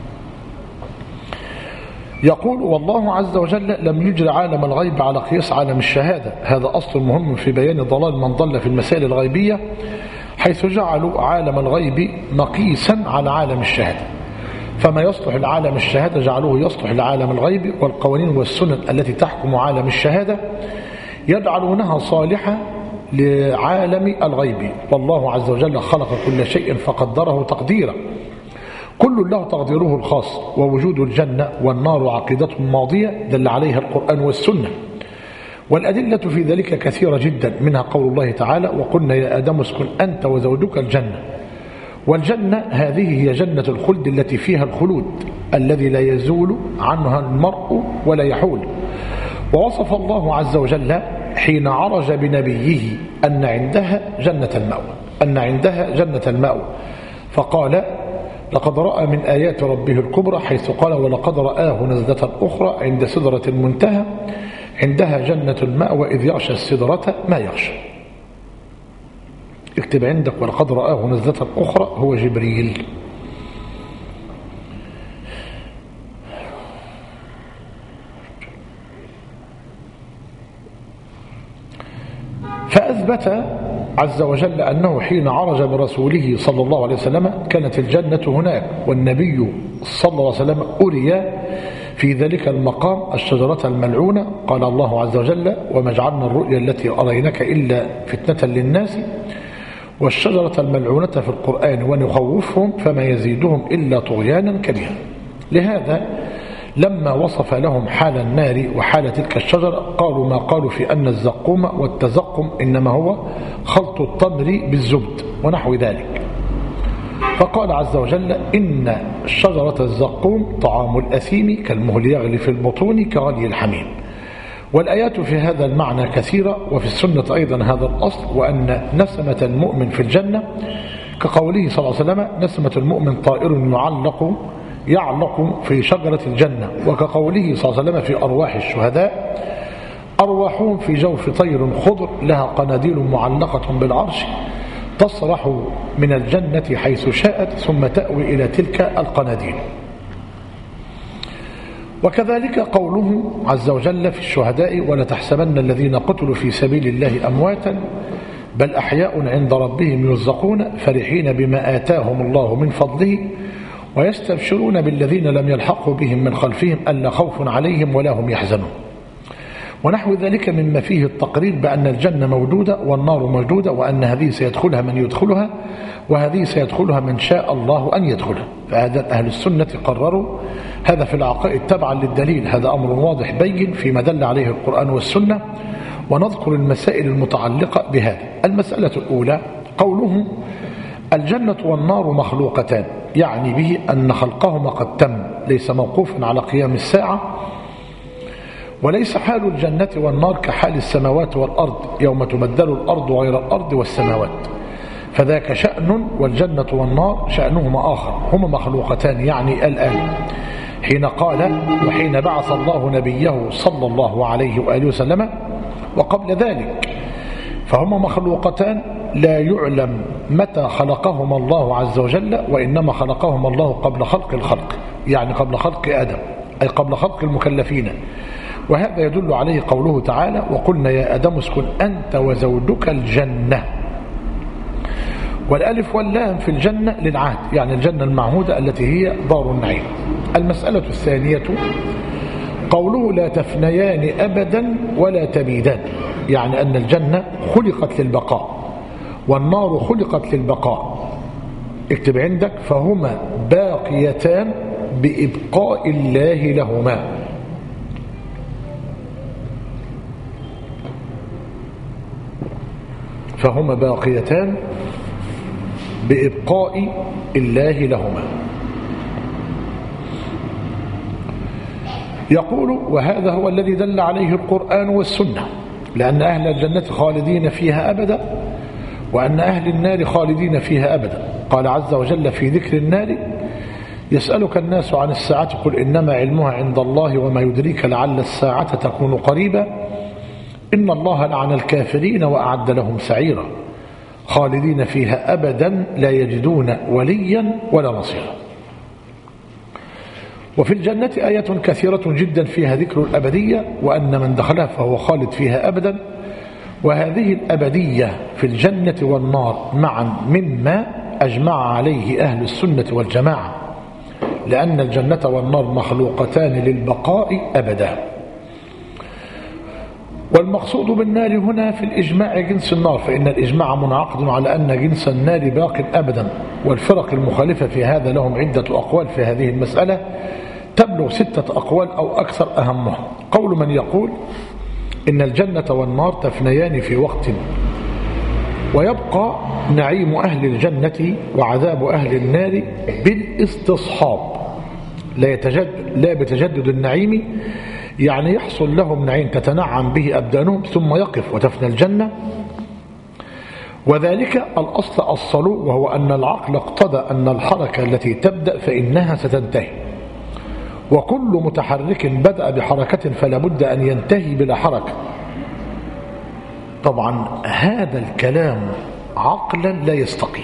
يقول: والله عز وجل لم يجري عالم الغيب على قياس عالم الشهادة. هذا أصل مهم في بيان ضلال من ضل في المسائل الغيبية، حيث جعلوا عالم الغيب مقيسا على عالم الشهادة، فما يصلح لعالم الشهادة جعلوه يصلح لعالم الغيب، والقوانين والسنن التي تحكم عالم الشهادة يجعلونها صالحة لعالم الغيب. والله عز وجل خلق كل شيء فقدره تقديرا، كل له تقديره الخاص. ووجود الجنة والنار عقيدة ماضية دل عليها القرآن والسنة، والأدلة في ذلك كثيرة جدا، منها قول الله تعالى: وقلنا يا آدم اسكن أنت وزوجك الجنة. والجنة هذه هي جنة الخلد التي فيها الخلود الذي لا يزول عنها المرء ولا يحول. ووصف الله عز وجل حين عرج بنبيه أن عندها جنة المأوى، فقال: لقد رأى من آيات ربه الكبرى، حيث قال: ولقد رآه نزلة أخرى عند سدرة المنتهى عندها جنة المأوى إذ يغشى السدرة ما يغشى. اكتب عندك: ولقد رآه نزلة أخرى، هو جبريل. فأثبت عز وجل أنه حين عرج برسوله صلى الله عليه وسلم كانت الجنة هناك، والنبي صلى الله عليه وسلم أري في ذلك المقام الشجرة الملعونة. قال الله عز وجل: وما جعلنا الرؤيا التي أريناك إلا فتنة للناس والشجرة الملعونة في القرآن ونخوفهم فما يزيدهم إلا طغيانا كبيرا. لهذا لما وصف لهم حال النار وحال تلك الشجرة قالوا ما قالوا في أن الزقوم والتزقم إنما هو خلط التمر بالزبد ونحو ذلك. فقال عز وجل: إن شجرة الزقوم طعام الأثيم كالمهل يغلي في البطون كغلي الحميم. والآيات في هذا المعنى كثيرة، وفي السنة أيضا هذا الأصل، وأن نسمة المؤمن في الجنة كقوله صلى الله عليه وسلم: نسمة المؤمن طائر يعلق في شجرة الجنة، وكقوله صلى الله عليه وسلم في أرواح الشهداء: أرواحهم في جوف طير خضر لها قناديل معلقة بالعرش تصرح من الجنة حيث شاءت ثم تأوي إلى تلك القناديل. وكذلك قوله عز وجل في الشهداء: ولا تحسبن الذين قتلوا في سبيل الله أمواتا بل أحياء عند ربهم يرزقون فرحين بما آتاهم الله من فضله ويستبشرون بالذين لم يلحقوا بهم من خلفهم ألا خوف عليهم ولا هم يحزنون. ونحو ذلك مما فيه التقرير بأن الجنة موجودة والنار موجودة، وأن هذه سيدخلها من يدخلها وهذه سيدخلها من شاء الله أن يدخلها. فهذا أهل السنة قرروا هذا في العقائد تبعا للدليل. هذا أمر واضح بين فيما دل عليه القرآن والسنة. ونذكر المسائل المتعلقة بهذا. المسألة الأولى قوله: الجنة والنار مخلوقتان، يعني به أن خلقهما قد تم، ليس موقوفا على قيام الساعة، وليس حال الجنة والنار كحال السماوات والأرض يوم تبدل الأرض غير الأرض والسماوات، فذاك شأن، والجنة والنار شأنهما آخر، هما مخلوقتان يعني الآن. حين قال: وحين بعث الله نبيه صلى الله عليه وآله وسلم وقبل ذلك، فهما مخلوقتان لا يعلم متى خلقهما الله عز وجل، وإنما خلقهما الله قبل خلق الخلق، يعني قبل خلق آدم، أي قبل خلق المكلفين. وهذا يدل عليه قوله تعالى: وقلنا يا آدم اسكن أنت وزوجك الجنة. والألف واللام في الجنة للعهد، يعني الجنة المعهودة التي هي دار النعيم. المسألة الثانية قوله: لا تفنيان أبدا ولا تبيدان، يعني أن الجنة خلقت للبقاء والنار خلقت للبقاء. اكتب عندك: فهما باقيتان بإبقاء الله لهما. فهما باقيتان بإبقاء الله لهما. يقول وهذا هو الذي دل عليه القرآن والسنة، لأن أهل الجنة خالدين فيها أبدا، وأن أهل النار خالدين فيها أبدا. قال عز وجل في ذكر النار: يسألك الناس عن الساعة قل إنما علمها عند الله وما يدريك لعل الساعة تكون قريبا إن الله لعن الكافرين وأعد لهم سعيرا خالدين فيها أبدا لا يجدون وليا ولا نصيرا. وفي الجنة آيات كثيرة جدا فيها ذكر الأبدية، وأن من دخلها فهو خالد فيها أبدا. وهذه الأبدية في الجنة والنار معا مما أجمع عليه أهل السنة والجماعة، لأن الجنة والنار مخلوقتان للبقاء أبدا. والمقصود بالنار هنا في الإجماع جنس النار، فإن الإجماع منعقد على أن جنس النار باق أبدا. والفرق المخالفة في هذا لهم عدة أقوال في هذه المسألة تبلغ 6 أقوال أو أكثر، أهمها قول من يقول إن الجنة والنار تفنيان في وقت، ويبقى نعيم أهل الجنة وعذاب أهل النار بالاستصحاب، لا بتجدد النعيم، يعني يحصل لهم نعيم تتنعم به أبدانهم ثم يقف وتفنى الجنة. وذلك الأصل الصلو، وهو أن العقل اقتضى أن الحركة التي تبدأ فإنها ستنتهي، وكل متحرك بدأ بحركة فلا بد أن ينتهي بلا حركة. طبعا هذا الكلام عقلا لا يستقيم.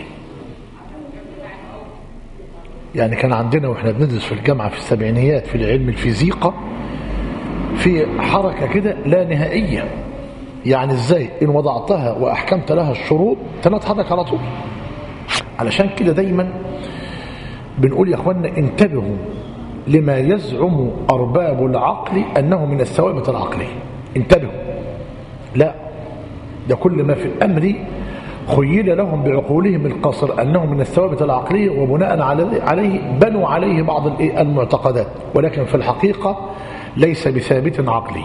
يعني كان عندنا وإحنا بندرس في الجامعة في السبعينيات في العلم الفيزيقا في حركة كده لا نهائية، يعني ازاي إن وضعتها وأحكمت لها الشروط تنتحرك على طول. علشان كده دايما بنقول يا أخوانا انتبهوا لما يزعم أرباب العقل أنه من الثوابت العقلية، انتبهوا، لا، ده كل ما في الأمر خيل لهم بعقولهم القصر أنه من الثوابت العقلية، وبناء عليه بنوا عليه بعض المعتقدات، ولكن في الحقيقة ليس بثابت عقلي.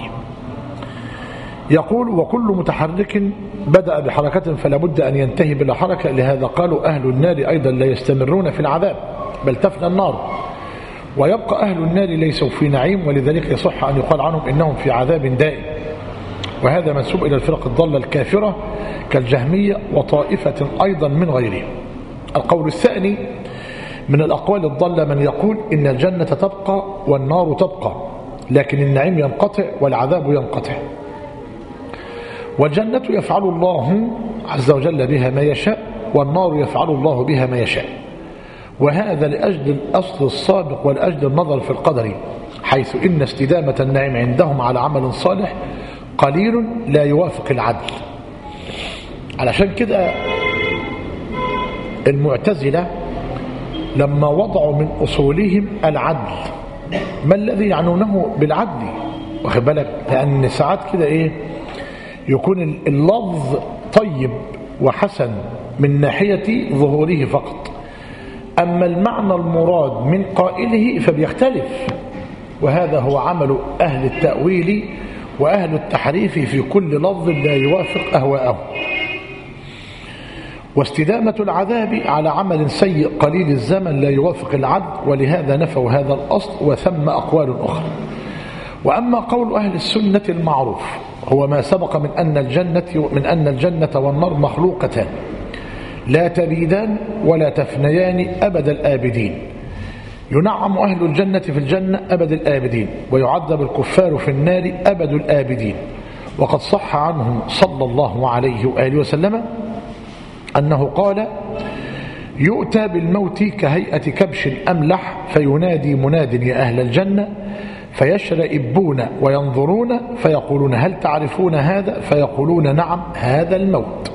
يقول وكل متحرك بدأ بحركة فلا بد أن ينتهي بلا حركة، لهذا قالوا أهل النار أيضا لا يستمرون في العذاب بل تفنى النار، ويبقى أهل النار ليسوا في نعيم، ولذلك يصح أن يقال عنهم إنهم في عذاب دائم. وهذا منسوب إلى الفرق الضالة الكافرة كالجهمية وطائفة أيضا من غيرهم. القول الثاني من الأقوال الضالة من يقول إن الجنة تبقى والنار تبقى، لكن النعيم ينقطع والعذاب ينقطع. والجنة يفعل الله عز وجل بها ما يشاء، والنار يفعل الله بها ما يشاء. وهذا لأجل الأصل السابق ولأجل النظر في القدر، حيث إن استدامة النعيم عندهم على عمل صالح قليل لا يوافق العدل. علشان كده المعتزلة لما وضعوا من أصولهم العدل، ما الذي يعنونه بالعدل؟ واخد بالك، لأن ساعات كده إيه يكون اللفظ طيب وحسن من ناحية ظهوره فقط، أما المعنى المراد من قائله فبيختلف. وهذا هو عمل أهل التأويل وأهل التحريف في كل لفظ لا يوافق أهواءهم. واستدامة العذاب على عمل سيء قليل الزمن لا يوافق العدل، ولهذا نفوا هذا الأصل، وثم أقوال أخرى. وأما قول أهل السنة المعروف هو ما سبق من أن الجنة والنار مخلوقتان لا تبيدان ولا تفنيان أبد الآبدين، ينعم أهل الجنة في الجنة أبد الآبدين، ويعذب الكفار في النار أبد الآبدين. وقد صح عنه صلى الله عليه وآله وسلم أنه قال يؤتى بالموت كهيئة كبش أملح فينادي مناد يا أهل الجنة فيشرئبون وينظرون فيقولون هل تعرفون هذا؟ فيقولون نعم هذا الموت.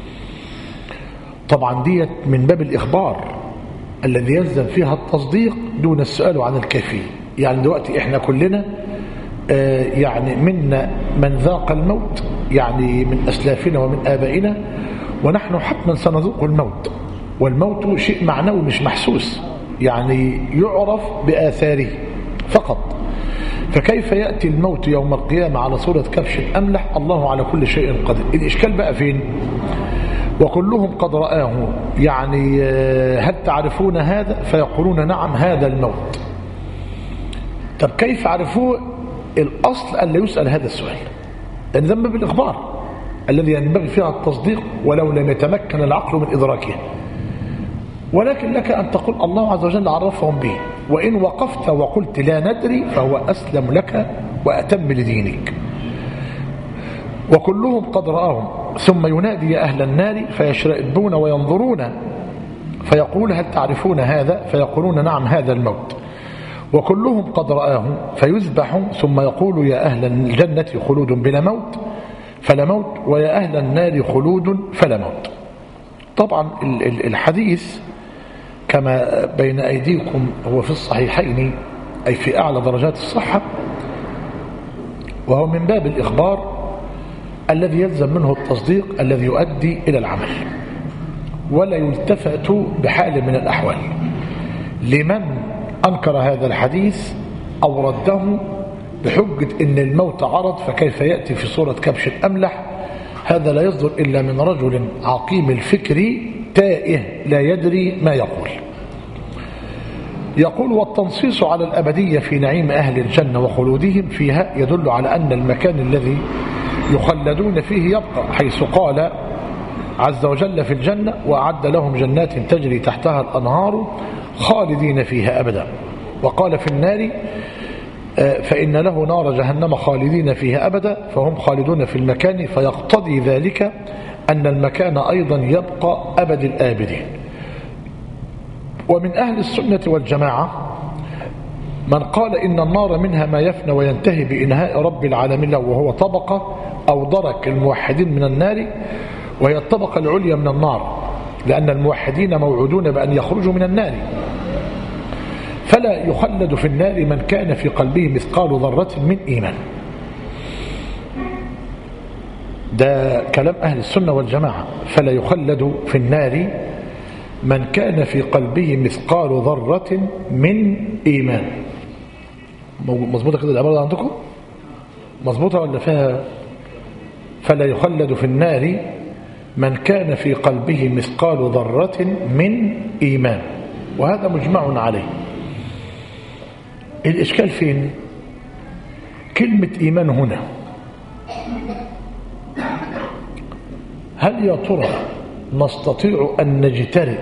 طبعا ديت من باب الإخبار الذي يلزم فيها التصديق دون السؤال عن الكيفية. يعني دلوقتي احنا كلنا يعني منا من ذاق الموت، يعني من أسلافنا ومن آبائنا، ونحن حتما سنذوق الموت. والموت شيء معنوي مش محسوس، يعني يعرف بآثاره فقط. فكيف يأتي الموت يوم القيامة على صورة كبش أملح؟ الله على كل شيء قدير. الإشكال بقى فين؟ وكلهم قد رآه، يعني هل تعرفون هذا؟ فيقولون نعم هذا الموت. طب كيف عرفوه؟ الأصل أن لا يسأل هذا السؤال، لأن ذنب بالإخبار الذي ينبغي فيها التصديق ولو لم يتمكن العقل من إدراكه، ولكن لك أن تقول الله عز وجل عرفهم به، وإن وقفت وقلت لا ندري فهو أسلم لك وأتم لدينك. وكلهم قد رآهم ثم ينادي أهل النار فيشرئبون وينظرون فيقول هل تعرفون هذا؟ فيقولون نعم هذا الموت. وكلهم قد رآهم فيذبح ثم يقول يا أهل الجنة خلود بلا موت فلا موت، ويا أهل النار خلود فلا موت. طبعا الحديث كما بين أيديكم هو في الصحيحين، أي في أعلى درجات الصحة، وهو من باب الإخبار الذي يلزم منه التصديق الذي يؤدي إلى العمل، ولا يلتفت بحال من الأحوال. لمن أنكر هذا الحديث أو رده بحجة إن الموت عرض فكيف يأتي في صورة كبش أملح، هذا لا يصدر إلا من رجل عقيم الفكر تائه لا يدري ما يقول. يقول والتنصيص على الأبدية في نعيم أهل الجنة وخلودهم فيها يدل على أن المكان الذي يخلدون فيه يبقى، حيث قال عز وجل في الجنة وأعد لهم جنات تجري تحتها الأنهار خالدين فيها أبدا. وقال في النار فإن له نار جهنم خالدين فيها أبدا، فهم خالدون في المكان، فيقتضي ذلك أن المكان أيضا يبقى أبد الآبدين. ومن أهل السنة والجماعة من قال إن النار منها ما يفنى وينتهي بإنهاء رب العالمين له، وهو طبقة أو درك الموحدين من النار، وهي الطبقة العليا من النار، لأن الموحدين موعودون بأن يخرجوا من النار. فلا يخلد في النار من كان في قلبه مثقال ذرة من إيمان. ده كلام أهل السنة والجماعة. فلا يخلد في النار من كان في قلبه مثقال ذرة من إيمان. مظبوطة كده العبارة عندكم؟ مظبوطة ولا فيها؟ فلا يخلد في النار من كان في قلبه مثقال ذرة من إيمان، وهذا مجمع عليه. الإشكال فين؟ كلمة إيمان هنا، هل يا ترى نستطيع أن نجترئ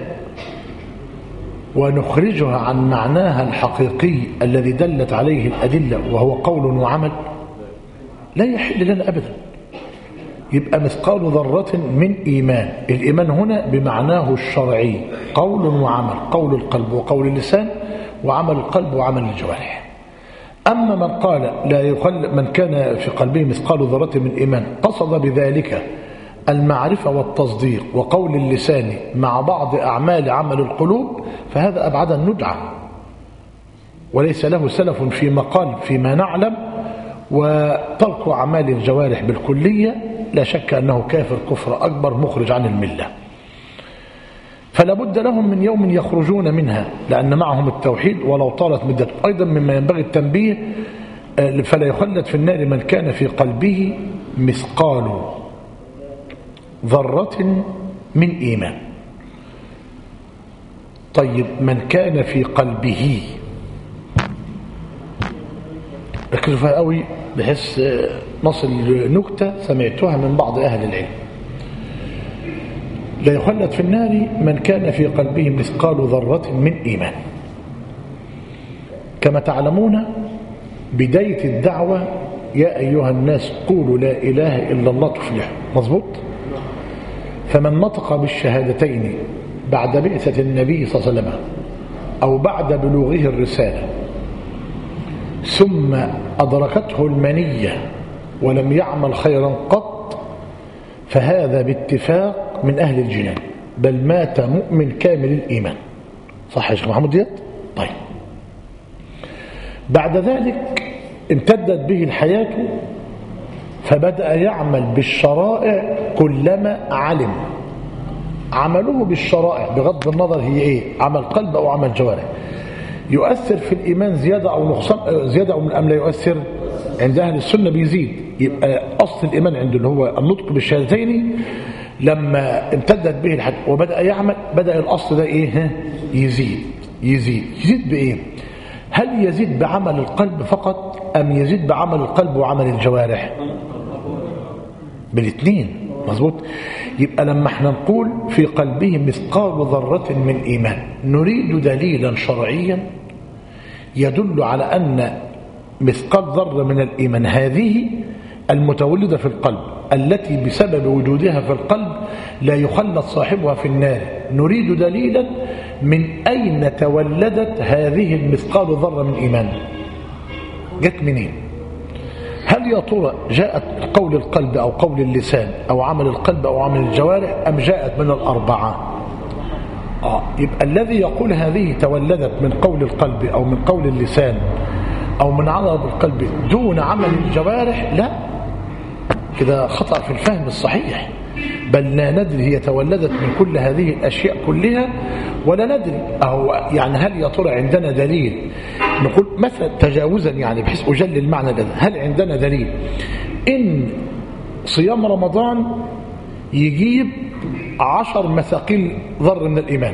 ونخرجها عن معناها الحقيقي الذي دلت عليه الأدلة وهو قول وعمل؟ لا يحل لنا أبدا. يبقى مثقال ذرة من إيمان، الإيمان هنا بمعناه الشرعي، قول وعمل، قول القلب وقول اللسان وعمل القلب وعمل الجوارح. أما من قال لا يخل من كان في قلبه مثقال ذرة من إيمان قصد بذلك المعرفة والتصديق وقول اللسان مع بعض أعمال عمل القلوب، فهذا أبعد الندعة وليس له سلف فيما قال فيما نعلم. وترك أعمال الجوارح بالكلية لا شك أنه كافر كفر أكبر مخرج عن الملة. فلا بد لهم من يوم يخرجون منها، لأن معهم التوحيد ولو طالت مدته. أيضا مما ينبغي التنبيه فلا يخلد في النار من كان في قلبه مثقال ذرة من إيمان. طيب من كان في قلبه، ركزوا فيها قوي بحيث نصل نكتة سمعتها من بعض أهل العلم. لا يخلد في النار من كان في قلبه مثقال ذرة من إيمان. كما تعلمون بداية الدعوة يا أيها الناس قولوا لا إله إلا الله تفلحوا، مظبوط؟ فمن نطق بالشهادتين بعد بعثة النبي صلى الله عليه وسلم أو بعد بلوغه الرسالة ثم أدركته المنية ولم يعمل خيرا قط، فهذا باتفاق من أهل الجنان، بل مات مؤمن كامل الإيمان. صح يا شيخ محمد ديت؟ طيب، بعد ذلك امتدت به الحياة فبدأ يعمل بالشرائع كلما علم. عمله بالشرائع بغض النظر هي ايه، عمل قلب او عمل جوارح، يؤثر في الإيمان زيادة أو نقصان، زيادة أو من أم لا يؤثر؟ عند أهل السنة بيزيد. يبقى أصل الإيمان عنده اللي هو النطق بالشهادتين لما امتدت به الحد وبدأ يعمل، بدأ الأصل ده إيه؟ يزيد. يزيد بإيه؟ هل يزيد بعمل القلب فقط أم يزيد بعمل القلب وعمل الجوارح؟ بالاثنين. مظبوط. يبقى لما احنا نقول في قلبه مثقال ذرة من إيمان نريد دليلا شرعيا يدل على أن مثقال ذرة من الإيمان هذه المتولدة في القلب التي بسبب وجودها في القلب لا يخلد صاحبها في النار، نريد دليلا من أين تولدت هذه المثقال ذرة من إيمان، جت منين؟ هل يا ترى جاءت قول القلب أو قول اللسان أو عمل القلب أو عمل الجوارح أم جاءت من الأربعة؟ يبقى الذي يقول هذه تولدت من قول القلب أو من قول اللسان أو من عمل القلب دون عمل الجوارح، لا، كده خطأ في الفهم الصحيح. بل لا ندري هي تولدت من كل هذه الأشياء كلها ولا ندري. أو يعني هل يا ترى عندنا دليل نقول مثلا تجاوزا يعني بحيث أجل المعنى ده، هل عندنا دليل إن صيام رمضان يجيب 10 مثاقيل ذر من الإيمان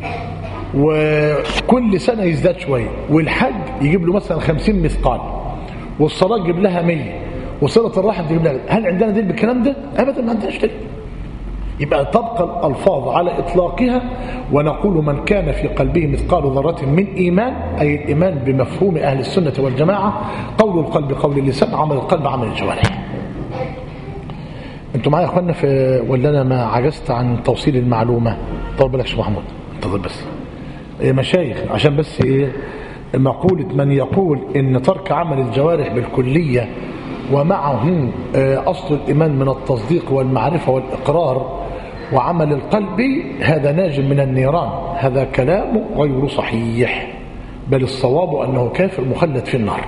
وكل سنة يزداد شوية، والحج يجيب له مثلا 50 مثقال، والصلاة يجيب لها 100، وصلة الرحم تجيب لها؟ هل عندنا دليل بالكلام ده؟ أبدا ما عندناش دليل. يبقى تبقى الألفاظ على إطلاقها ونقول من كان في قلبه مثقال ذرة من إيمان، أي الإيمان بمفهوم أهل السنة والجماعة، قول القلب قول اللسان، عمل القلب عمل الجوارح. انتوا معايا يا اخوانا ولا انا ما عجزت عن توصيل المعلومه؟ طول بالك يا شيخ محمود، انتظر بس يا مشايخ، عشان بس مقوله من يقول ان ترك عمل الجوارح بالكليه ومعه اصل الايمان من التصديق والمعرفه والاقرار وعمل القلب هذا ناج من النيران، هذا كلام غير صحيح، بل الصواب انه كافر مخلد في النار.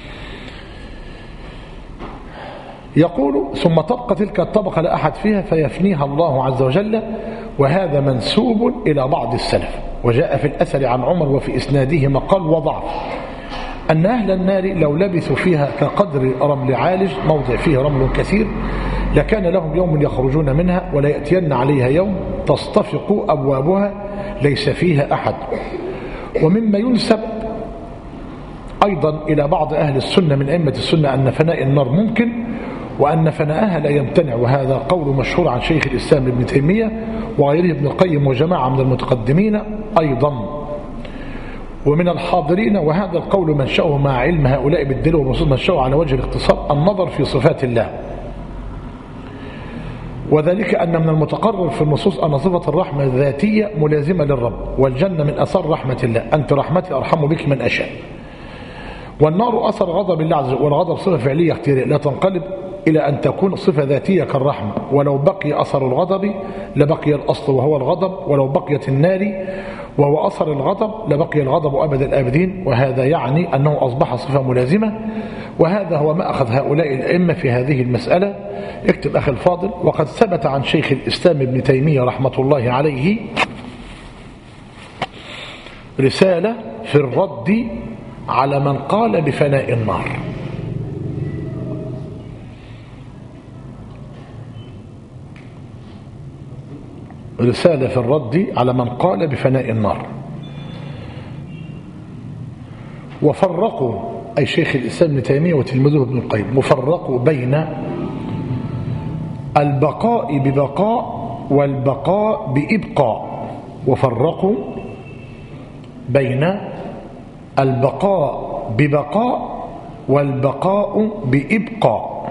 يقول ثم تبقى تلك الطبقة لا أحد فيها فيفنيها الله عز وجل، وهذا منسوب إلى بعض السلف. وجاء في الأثر عن عمر وفي إسناده مقال وضعف أن أهل النار لو لبثوا فيها كقدر رمل عالج موضع فيه رمل كثير لكان لهم يوم يخرجون منها ولا يأتين عليها يوم تصطفق أبوابها ليس فيها أحد. ومما ينسب أيضا إلى بعض أهل السنة من أئمة السنة أن فناء النار ممكن وأن فناءها لا يمتنع، وهذا قول مشهور عن شيخ الإسلام ابن تيمية وغيره ابن القيم وجماعة من المتقدمين أيضا ومن الحاضرين. وهذا القول منشأه مع علم هؤلاء بالدليل والنصوص منشأه على وجه الاختصار النظر في صفات الله، وذلك أن من المتقرر في النصوص أن صفة الرحمة الذاتية ملازمة للرب، والجنة من أثر رحمة الله، أنت رحمتي أرحم بك من أشاء، والنار أثر غضب الله عز وجل، والغضب صفة فعلية اختيارية لا تنقلب إلى أن تكون صفة ذاتية كالرحمة، ولو بقي أثر الغضب لبقي الأصل وهو الغضب، ولو بقيت النار وهو أثر الغضب لبقي الغضب أبد الآبدين، وهذا يعني أنه أصبح صفة ملازمة. وهذا هو ما أخذ هؤلاء الأئمة في هذه المسألة. اكتب أخي الفاضل. وقد ثبت عن شيخ الإسلام ابن تيمية رحمة الله عليه رسالة في الرد على من قال بفناء النار، رسالة في الرد على من قال بفناء النار. وفرقوا أي شيخ الإسلام ابن تيمية وتلميذه ابن القيم وفرقوا بين البقاء ببقاء والبقاء بإبقاء، وفرقوا بين البقاء ببقاء والبقاء بإبقاء.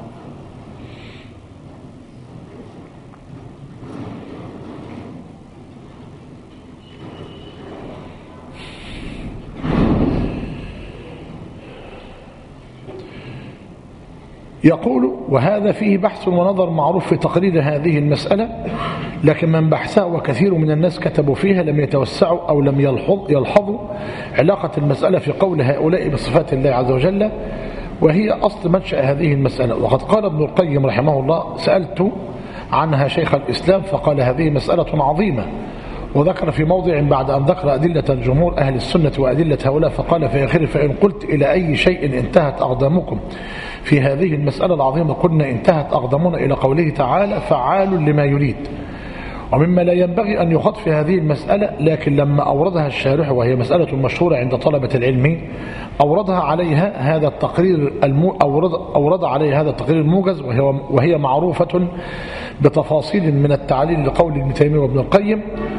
يقول وهذا فيه بحث ونظر معروف في تقرير هذه المسألة، لكن من بحثها وكثير من الناس كتبوا فيها لم يتوسعوا أو لم يلحظوا علاقة المسألة في قول هؤلاء بصفات الله عز وجل، وهي أصل منشأ هذه المسألة. وقد قال ابن القيم رحمه الله سألت عنها شيخ الإسلام فقال هذه مسألة عظيمة، وذكر في موضع بعد أن ذكر أدلة الجمهور أهل السنة وأدلة هؤلاء فقال في آخره فإن قلت إلى أي شيء انتهت أقدامكم في هذه المسألة العظيمة قلنا انتهت أقدامنا إلى قوله تعالى فعال لما يريد. ومما لا ينبغي أن يخاض في هذه المسألة، لكن لما أوردها الشارح وهي مسألة مشهورة عند طلبة العلم أوردها عليها هذا التقرير أورد عليها هذا التقرير الموجز، وهي معروفة بتفاصيل من التعليل لقول ابن تيمية وابن القيم،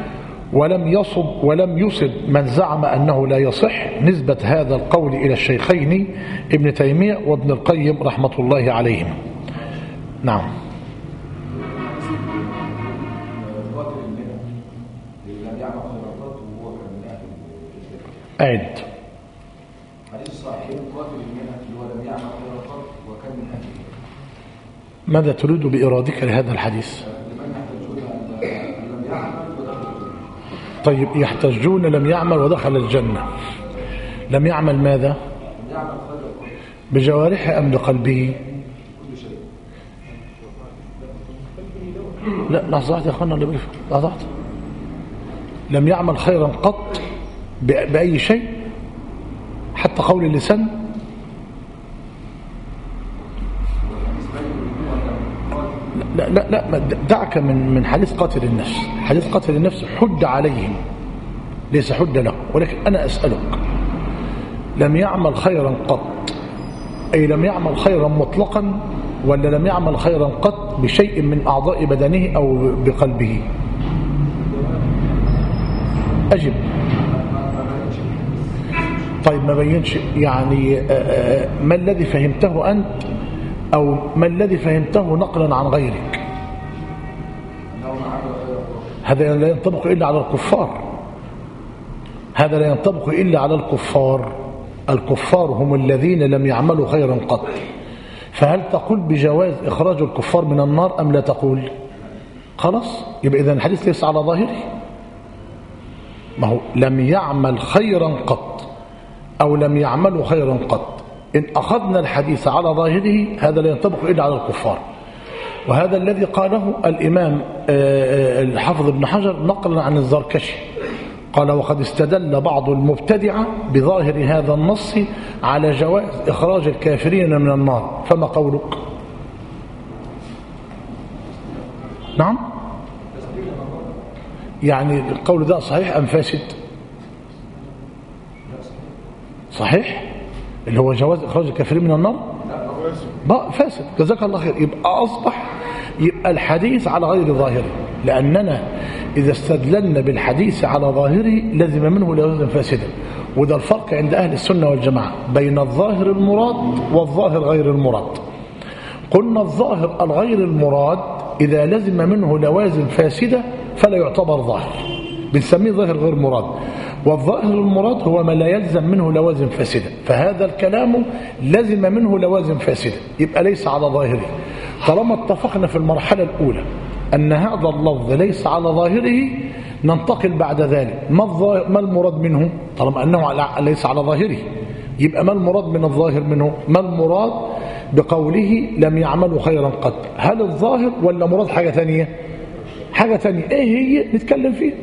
ولم يصب من زعم أنه لا يصح نسبة هذا القول إلى الشيخين ابن تيمية وابن القيم رحمة الله عليهم. نعم. أعد. حديث صحيح قاتل المنهج اللي هو لم يعمل خيرا قط وكان من أهله. ماذا تريد بإرادك لهذا الحديث؟ لم يعمل ودخل الجنة. طيب يحتجون لم يعمل ودخل الجنة. لم يعمل ماذا؟ لم يعمل خيرا قط. بجوارحه أم بقلبه؟ كل شيء. لا لحظة يا أخوانا اللي بيفهم. لحظة. لم يعمل خيرا قط بأي شيء حتى قول اللسان. لا لا لا دعك من حديث قاتل النفس. حديث قاتل النفس حد عليهم ليس حد له، ولكن أنا أسألك لم يعمل خيرا قط أي لم يعمل خيرا مطلقا ولا لم يعمل خيرا قط بشيء من أعضاء بدنه أو بقلبه؟ أجب. طيب ما بينش يعني ما الذي فهمته أنت أو ما الذي فهمته نقلا عن غيرك؟ هذا لا ينطبق إلا على الكفار. هذا لا ينطبق إلا على الكفار. الكفار هم الذين لم يعملوا خيرا قط. فهل تقول بجواز إخراج الكفار من النار أم لا تقول؟ خلاص يبقى إذن الحديث ليس على ظاهره. ما هو لم يعمل خيرا قط أو لم يعملوا خيرا قط. إن أخذنا الحديث على ظاهره هذا لا ينطبق إلا على الكفار، وهذا الذي قاله الإمام الحافظ ابن حجر نقلا عن الزركشي قال: وقد استدل بعض المبتدعة بظاهر هذا النص على جواز إخراج الكافرين من النار، فما قولك؟ نعم، يعني القول ده صحيح أم فاسد؟ صحيح اللي هو جواز إخراج الكافرين من النار بقى فاسد. جزاك الله خير. يبقى الحديث على غير ظاهره، لأننا إذا استدللنا بالحديث على ظاهره لازم منه لوزن فاسدا. وده الفرق عند أهل السنة والجماعة بين الظاهر المراد والظاهر غير المراد. قلنا الظاهر الغير المراد إذا لزم منه لوازم فاسدة فلا يعتبر ظاهر، بنسميه ظاهر غير مراد. والظاهر المراد هو ما لا يلزم منه لوازم فاسدة، فهذا الكلام لزم منه لوازم فاسدة يبقى ليس على ظاهره. طالما اتفقنا في المرحلة الأولى أن هذا اللفظ ليس على ظاهره ننتقل بعد ذلك ما المراد منه. طالما أنه ليس على ظاهره يبقى ما المراد من الظاهر منه؟ ما المراد بقوله لم يعملوا خيرا قط؟ هل الظاهر ولا مراد حاجة ثانية؟ حاجة ثانية. ايه هي؟ نتكلم فيه.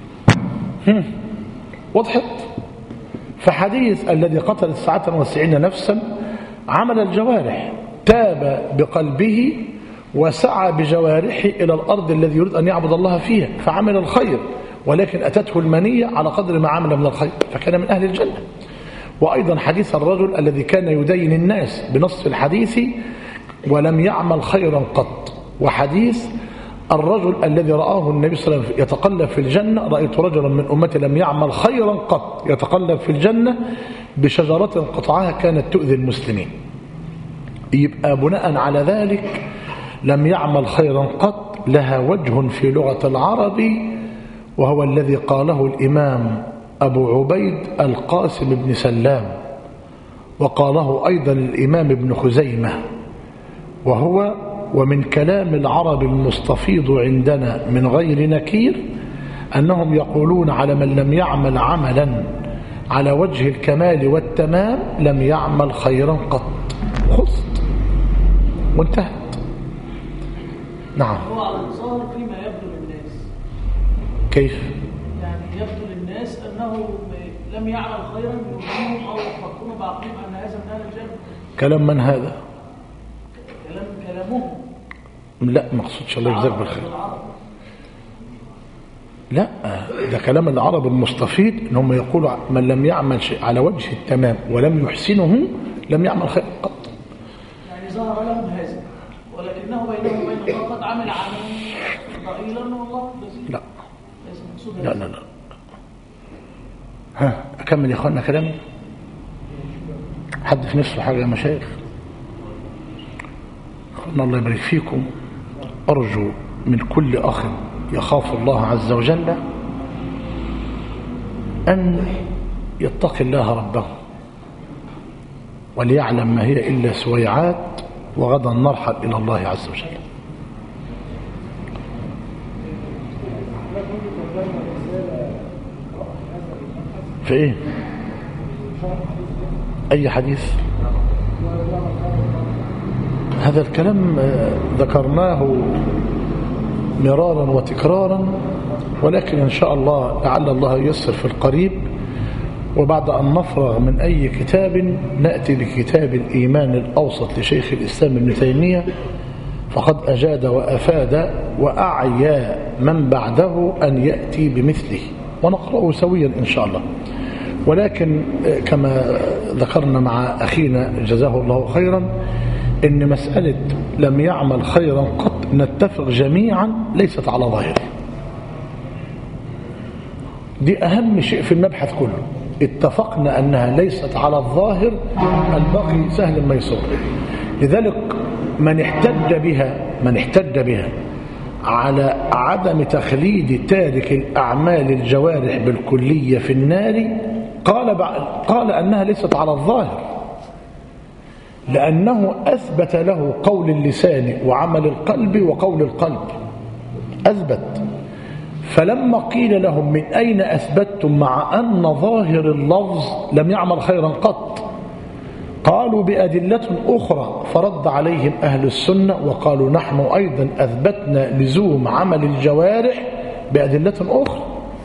وضحت؟ فحديث الذي قتل 99 نفسا عمل الجوارح، تاب بقلبه وسعى بجوارحه إلى الأرض الذي يريد أن يعبد الله فيها فعمل الخير، ولكن أتته المنية على قدر ما عمل من الخير فكان من أهل الجنة. وأيضا حديث الرجل الذي كان يدين الناس بنص الحديث ولم يعمل خيرا قط، وحديث الرجل الذي رآه النبي صلى الله عليه وسلم يتقلب في الجنة: رأيت رجلا من أمتي لم يعمل خيرا قط يتقلب في الجنة بشجرة قطعها كانت تؤذي المسلمين. يبقى بناء على ذلك لم يعمل خيرا قط لها وجه في لغة العرب، وهو الذي قاله الإمام أبو عبيد القاسم بن سلام، وقاله أيضا الإمام ابن خزيمة، وهو: ومن كلام العرب المستفيض عندنا من غير نكير أنهم يقولون على من لم يعمل عملا على وجه الكمال والتمام لم يعمل خيرا قط. خذت وانتهت. نعم. هو على الظاهر فيما يبدو للناس. كيف؟ يعني يبدو للناس أنه لم يعمل خيرا يؤمنون أو يفكرون بعقلهم أن هذا من أهل الجنة. كلام من هذا؟ كلامهم. لا ما اقصدش. الله يجزاك بالخير. لا، ده كلام العرب المستفيض ان هم يقولوا من لم يعمل شيء على وجه التمام ولم يحسنه لم يعمل خير قط. يعني ظهر لهم هذا ولكنه بينه وبين الله قد عمل عملا ضئيلا والله بسيط. لا لا لا لا. ها اكمل يا اخوانا كلامي. حد في نفسه حاجه يا مشايخ؟ اخوانا الله يبارك فيكم، ارجو من كل اخ يخاف الله عز وجل أن يتقي الله ربه وليعلم ما هي إلا سويعات وغدا نرحل إلى الله عز وجل. في إيه؟ أي حديث؟ هذا الكلام ذكرناه مرارا وتكرارا، ولكن إن شاء الله لعل الله ييسر في القريب، وبعد أن نفرغ من أي كتاب نأتي بكتاب الإيمان الأوسط لشيخ الإسلام ابن تيمية، فقد أجاد وأفاد وأعيا من بعده أن يأتي بمثله ونقرأه سويا إن شاء الله. ولكن كما ذكرنا مع أخينا جزاه الله خيرا إن مسألة لم يعمل خيرا قط نتفق جميعا ليست على ظاهر. دي أهم شيء في المبحث كله، اتفقنا أنها ليست على الظاهر، الباقي سهل ميسور. لذلك من احتج بها على عدم تخليد تارك الأعمال الجوارح بالكلية في النار قال أنها ليست على الظاهر، لأنه أثبت له قول اللسان وعمل القلب وقول القلب أثبت. فلما قيل لهم من أين أثبتتم مع أن ظاهر اللفظ لم يعمل خيرا قط، قالوا بأدلة أخرى، فرد عليهم أهل السنة وقالوا نحن أيضا أثبتنا لزوم عمل الجوارح بأدلة أخرى.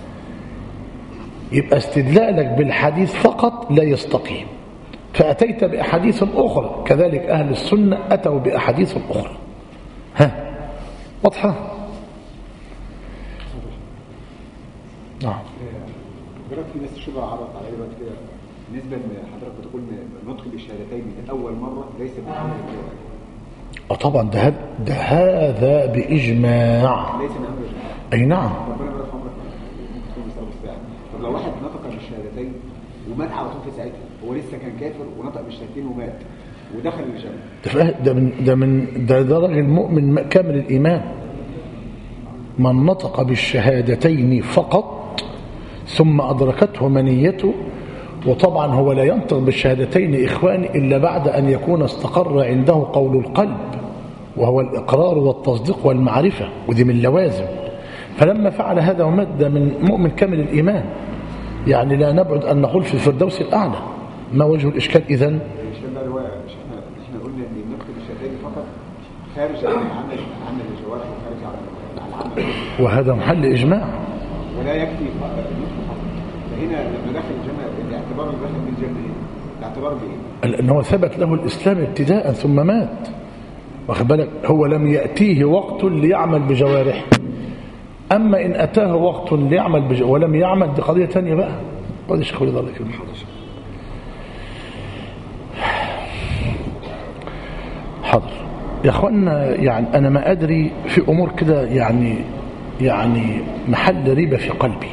يبقى استدلالك بالحديث فقط لا يستقيم، فأتيت بأحاديث أخرى، كذلك أهل السنة أتوا بأحاديث أخرى. ها واضحة؟ نعم. حضرتك في ناس شبه عرض على دلوقتي كده بالنسبه لحضرتك بتقول النطق بالشهادتين لاول مره ليس بالامر. طبعا ده هذا باجماع. ليس بالامر. اي نعم. ربنا يبارك في عمرك. طب لو واحد نطق بالشهادتين ومات على طول في ساعتها، هو لسه كان كافر ونطق بالشهادتين ومات ودخل الجنه. ده راجل مؤمن كامل الايمان. من نطق بالشهادتين فقط ثم أدركته منيته، وطبعا هو لا ينطق بالشهادتين إخواني إلا بعد أن يكون استقر عنده قول القلب وهو الإقرار والتصديق والمعرفة، ودي من اللوازم. فلما فعل هذا ومات ده من مؤمن كامل الإيمان، يعني لا نبعد أن نقول في الفردوس الأعلى. ما وجه الإشكال إذن؟ الإشكال ده هو إحنا قلنا أن النطق بالشهادتين فقط خارج عن الجوارح وخارج عن العمل، وهذا محل إجماع. ولا يكفي النطق فقط. فهنا لما دخل الجنة الاعتبار اللي دخل بالجنة الاعتبار بإيه؟ لأن هو ثبت له الإسلام ابتداء ثم مات، واخد بالك؟ هو لم يأتيه وقت ليعمل بجوارحه. أما إن أتاه وقت ليعمل ولم يعمل دي قضية ثانية بقى. قضية شيخ ولي ذلك حاضر يا أخوانا. يعني أنا ما أدري في أمور كده يعني محل ريبة في قلبي،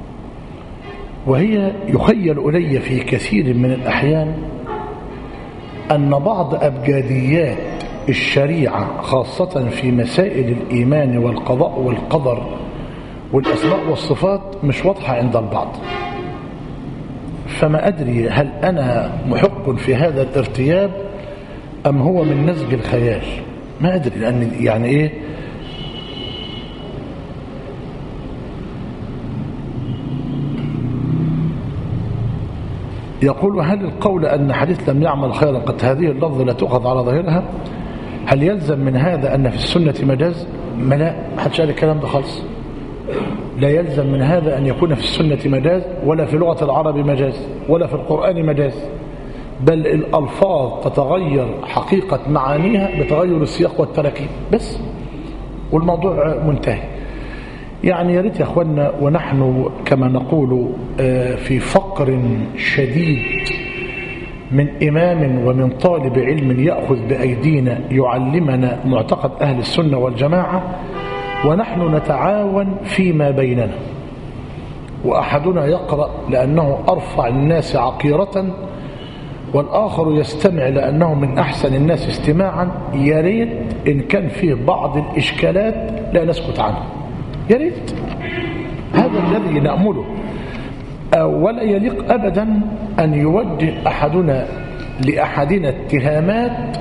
وهي يخيل إلي في كثير من الأحيان أن بعض أبجديات الشريعة خاصة في مسائل الإيمان والقضاء والقدر والأسماء والصفات مش واضحة عند البعض. فما أدري هل أنا محق في هذا الارتياب أم هو من نسج الخيال. ما أدري، لأن يعني إيه، يقول هل القول أن حديث لم يعمل خيرا قد هذه اللفظة لا تؤخذ على ظاهرها، هل يلزم من هذا أن في السنة مجاز؟ ما لا، محدش قال الكلام ده خالص. لا يلزم من هذا أن يكون في السنة مجاز، ولا في لغة العرب مجاز، ولا في القرآن مجاز، بل الألفاظ تتغير حقيقة معانيها بتغير السياق والتركيب بس، والموضوع منتهي. يعني يا ريت يا اخوانا ونحن كما نقول في فقر شديد من إمام ومن طالب علم يأخذ بأيدينا يعلمنا معتقد أهل السنة والجماعة، ونحن نتعاون فيما بيننا، وأحدنا يقرأ لأنه أرفع الناس عقيرة، والآخر يستمع لأنه من أحسن الناس استماعا. يا ريت إن كان فيه بعض الإشكالات لا نسكت عنها، يا ريت، هذا الذي نأمله. ولا يليق أبدا أن يوجه أحدنا لأحدنا اتهامات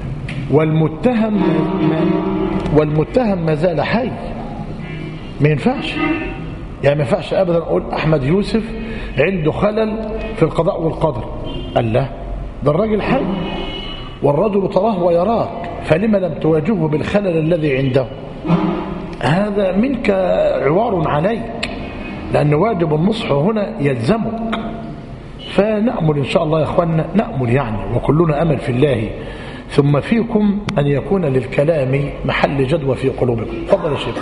والمتهم ما زال حي. ما ينفعش، يعني ما ينفعش أبدا أقول أحمد يوسف عنده خلل في القضاء والقدر. قال لا، ده الراجل حي والرجل تراه ويراك، فلما لم تواجهه بالخلل الذي عنده؟ هذا منك عوار عليك، لأن واجب النصح هنا يلزمك. فنأمل إن شاء الله يا أخوانا، نأمل يعني، وكلنا أمل في الله ثم فيكم أن يكون للكلام محل جدوى في قلوبكم. تفضل يا شيخ.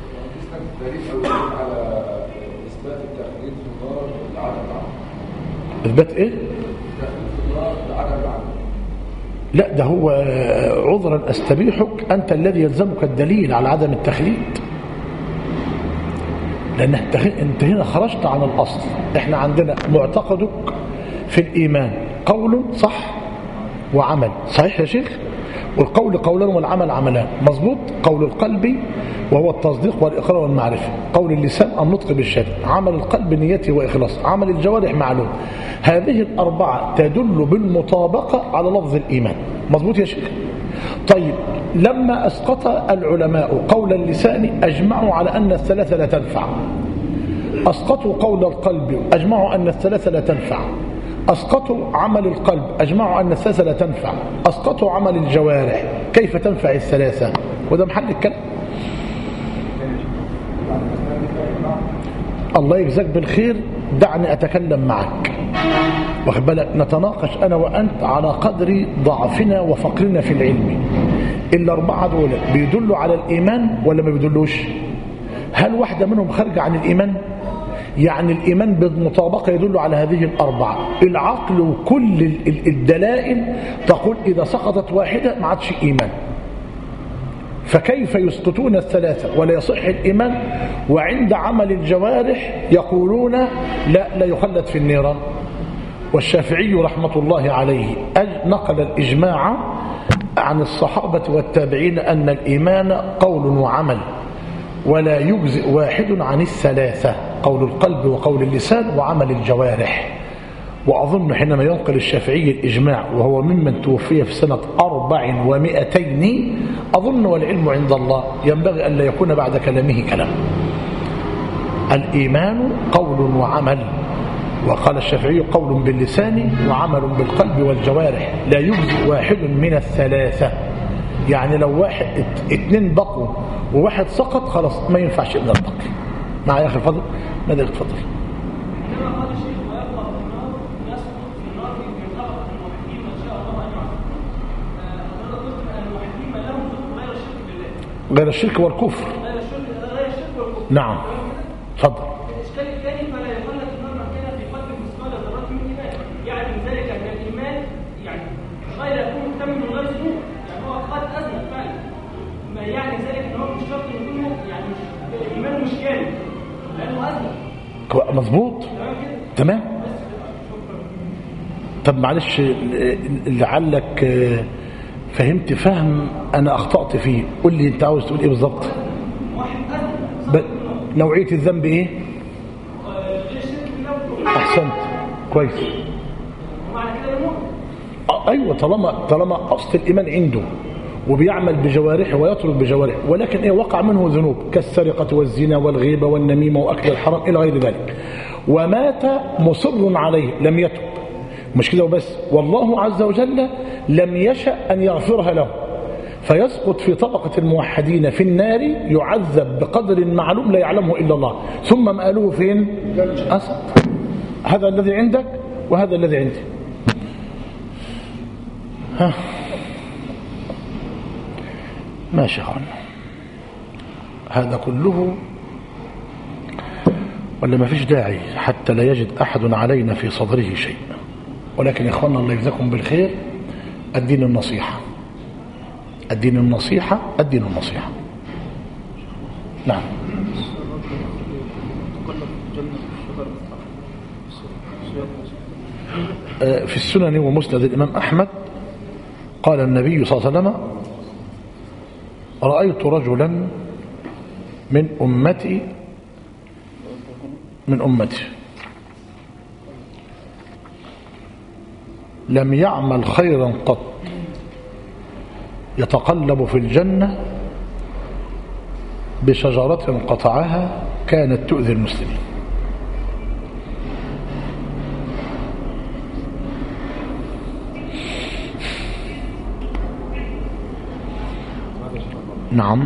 إثبات إيه؟ لا، ده هو عذرا أستبيحك، أنت الذي يلزمك الدليل على عدم التخليد، لأن أنت هنا خرجت عن الأصل. إحنا عندنا معتقدك في الإيمان قول صح وعمل صحيح يا شيخ، والقول قولان والعمل عملان، مظبوط. قول القلب وهو التصديق والإقرار والمعرفة، قول اللسان النطق بالشهادة، عمل القلب نيته وإخلاص، عمل الجوارح معلوم. هذه الأربعة تدل بالمطابقة على لفظ الإيمان، مظبوط يا شيخ. طيب، لما أسقط العلماء قول اللسان أجمعوا على أن الثلاثة لا تنفع، أسقطوا قول القلب أجمعوا أن الثلاثة لا تنفع، أسقطوا عمل القلب أجمعوا أن الثلاثة لا تنفع، أسقطوا عمل الجوارح، كيف تنفع الثلاثة؟ وده محل الكلام. الله يجزاك بالخير، دعني أتكلم معك، واخد بالك، نتناقش أنا وأنت على قدر ضعفنا وفقرنا في العلم. الأربعة دول بيدلوا على الإيمان ولا ما بيدلوش؟ هل واحدة منهم خارجة عن الإيمان؟ يعني الإيمان بالمطابقة يدل على هذه الأربعة. العقل وكل الدلائل تقول إذا سقطت واحدة ما عادش إيمان، فكيف يسقطون الثلاثة ولا يصح الإيمان، وعند عمل الجوارح يقولون لا يخلد في النيران؟ والشافعي رحمة الله عليه نقل الإجماع عن الصحابة والتابعين أن الإيمان قول وعمل، ولا يجزئ واحد عن الثلاثة، قول القلب وقول اللسان وعمل الجوارح. وأظن حينما ينقل الشافعي الإجماع وهو ممن توفي في سنة 400، أظن والعلم عند الله ينبغي أن لا يكون بعد كلامه كلام. الإيمان قول وعمل، وقال الشافعي قول باللسان وعمل بالقلب والجوارح، لا يجزئ واحد من الثلاثة. يعني لو اتنين بقوا وواحد سقط خلاص ما ينفعش ابن البقي. معايا يا أخي الفضل؟ ماذا تفضل؟ غير الشرك والكفر. نعم، تفضل. الاشكال الثاني، فلا يخلد النار مكانه في قلب مثقال ذرات من ايمان، يعني من ذلك ان الايمان يعني غير يكون مكتمل من غير ذنوب، يعني هو قد اذنب فعلا، ما يعني ذلك ان هو مش شرط يكون يعني الايمان مش كامل لانه اذنب. مظبوط، تمام. طب معلش، لعلك فهمت فهم انا اخطأت فيه، قول لي انت عاوز تقول ايه بالظبط؟ نوعية الذنب ايه؟ احسنت، كويس. ايوه، طالما اصل الايمان عنده وبيعمل بجوارحه ويترك بجوارحه، ولكن ايه وقع منه ذنوب كالسرقة والزنا والغيبة والنميمة واكل الحرام الى غير ذلك، ومات مصر عليه لم يتب، مش كده وبس، والله عز وجل لم يشأ ان يغفرها له، فيسقط في طبقة الموحدين في النار، يعذب بقدر معلوم لا يعلمه إلا الله، ثم مآله فين؟ أسد. هذا الذي عندك وهذا الذي عندي. ماشي خالنا. هذا كله ولا ما فيش داعي حتى لا يجد أحد علينا في صدره شيء؟ ولكن يا إخواننا الله يجزاكم بالخير، الدين النصيحة، الدين النصيحة، الدين النصيحة. نعم. في السنن ومسند الإمام أحمد قال النبي صلى الله عليه وسلم: رأيت رجلا من أمتي لم يعمل خيرا قط يتقلب في الجنة بشجرة قطعها كانت تؤذي المسلمين. نعم.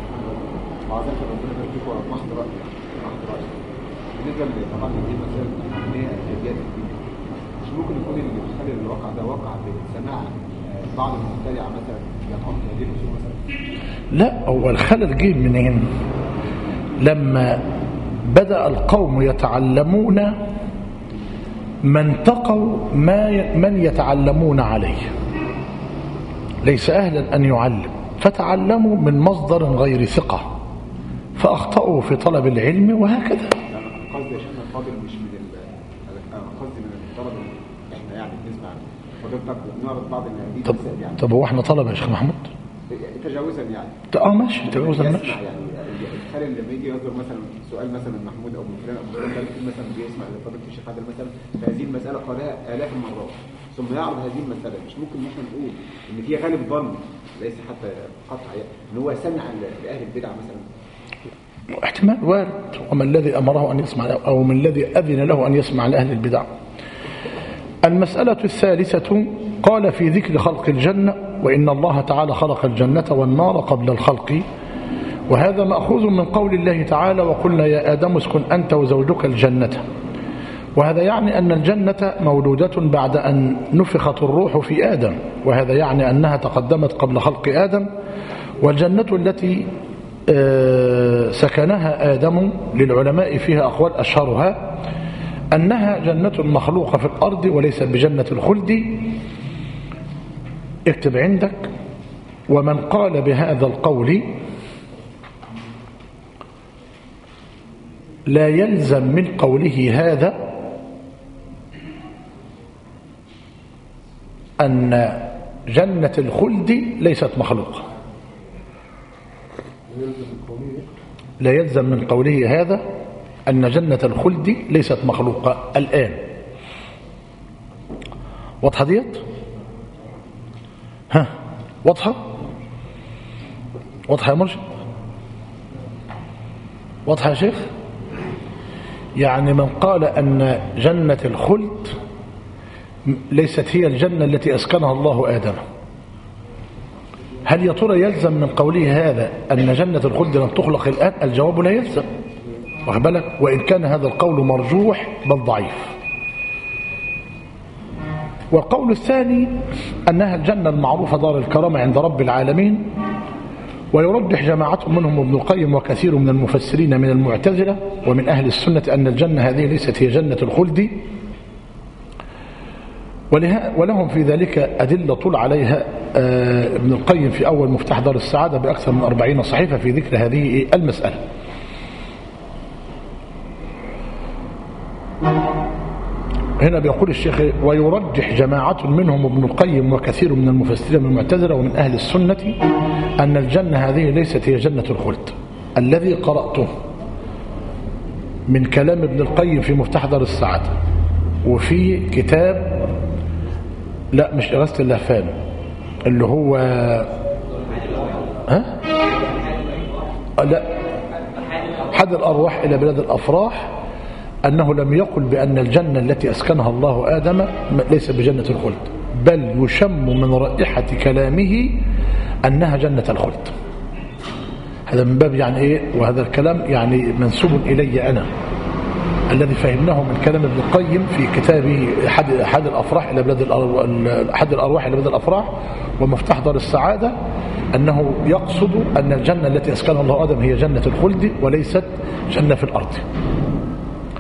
بالنسبه طبعا دي مساله اهميه زياده مش ممكن يكون اللي بيخلي الواقع ده واقع بسماع بعض المبتدعه مثلا يقوم هذه الرسوم مثلا؟ لا، هو الخلل جه منين؟ لما بدأ القوم يتعلمون من تقوا من يتعلمون عليه، ليس أهلا أن يعلم، فتعلموا من مصدر غير ثقة فأخطأوا في طلب العلم، وهكذا. قصدي يا شيخنا الفاضل مش من قصدي من الطلب احنا يعني بنسمع فضلتك نعرض بعض الناس يعني. طب هو احنا طلبه يا شيخ محمود؟ تجاوزا يعني. ماشي، تجاوزا ماشي. يعني الخلل لما يجي يصدر مثلا سؤال مثلا من محمود او من فلان او من فلان مثلا بيسمع لفضيله الشيخ عادل مثلا فهذه المساله قالها آلاف المرات ثم يعرض هذه المساله، مش ممكن نقول ان في غالب ظن ليس حتى قطع ان هو سمع لاهل البدع مثلا؟ احتمال وارد. وما الذي أمره أن يسمع أو من الذي أذن له أن يسمع لأهل البدع؟ المسألة الثالثة قال في ذكر خلق الجنة: وإن الله تعالى خلق الجنة والنار قبل الخلق، وهذا مأخوذ من قول الله تعالى: وقلنا يا آدم اسكن أنت وزوجك الجنة. وهذا يعني أن الجنة مولودة بعد أن نفخت الروح في آدم، وهذا يعني أنها تقدمت قبل خلق آدم. والجنة التي سكنها آدم للعلماء فيها أقوال أشهرها أنها جنة مخلوقة في الأرض وليست بجنة الخلد. اكتب عندك: ومن قال بهذا القول لا يلزم من قوله هذا أن جنة الخلد ليست مخلوقة. لا يلزم من قوله هذا أن جنة الخلد ليست مخلوقة الآن. واضحة ديت؟ ها، واضحة؟ واضحة يا مرشد؟ واضحة يا شيخ؟ يعني من قال أن جنة الخلد ليست هي الجنة التي أسكنها الله آدم، هل يا ترى يلزم من قوله هذا أن جنة الخلد لم تخلق الآن؟ الجواب لا يلزم، واخد بالك؟ وإن كان هذا القول مرجوح بل ضعيف. والقول الثاني أنها الجنة المعروفة دار الكرامة عند رب العالمين، ويرجح جماعة منهم ابن القيم وكثير من المفسرين من المعتزلة ومن أهل السنة أن الجنة هذه ليست هي جنة الخلد، ولهم في ذلك أدلة طول عليها ابن القيم في أول مفتاح دار السعادة بأكثر من 40 صحيفة في ذكر هذه المسألة. هنا بيقول الشيخ: ويرجح جماعة منهم ابن القيم وكثير من المفسرين من المعتزلة ومن أهل السنة أن الجنة هذه ليست هي جنة الخلد. الذي قرأته من كلام ابن القيم في مفتاح دار السعادة وفي كتاب لا مش إغاثة اللهفان اللي هو لا حد الأرواح إلى بلاد الأفراح، أنه لم يقل بأن الجنة التي أسكنها الله آدم ليس بجنة الخلد، بل يشم من رائحة كلامه أنها جنة الخلد. هذا من باب يعني إيه، وهذا الكلام يعني منسوب إلي أنا الذي فهمناه من كلام ابن القيم في كتابه أحد الأفراح إلى بلاد أحد الأرواح إلى بلاد الأفراح ومفتاح دار السعادة، أنه يقصد أن الجنة التي أسكنها الله آدم هي جنة الخلد وليست جنة في الأرض.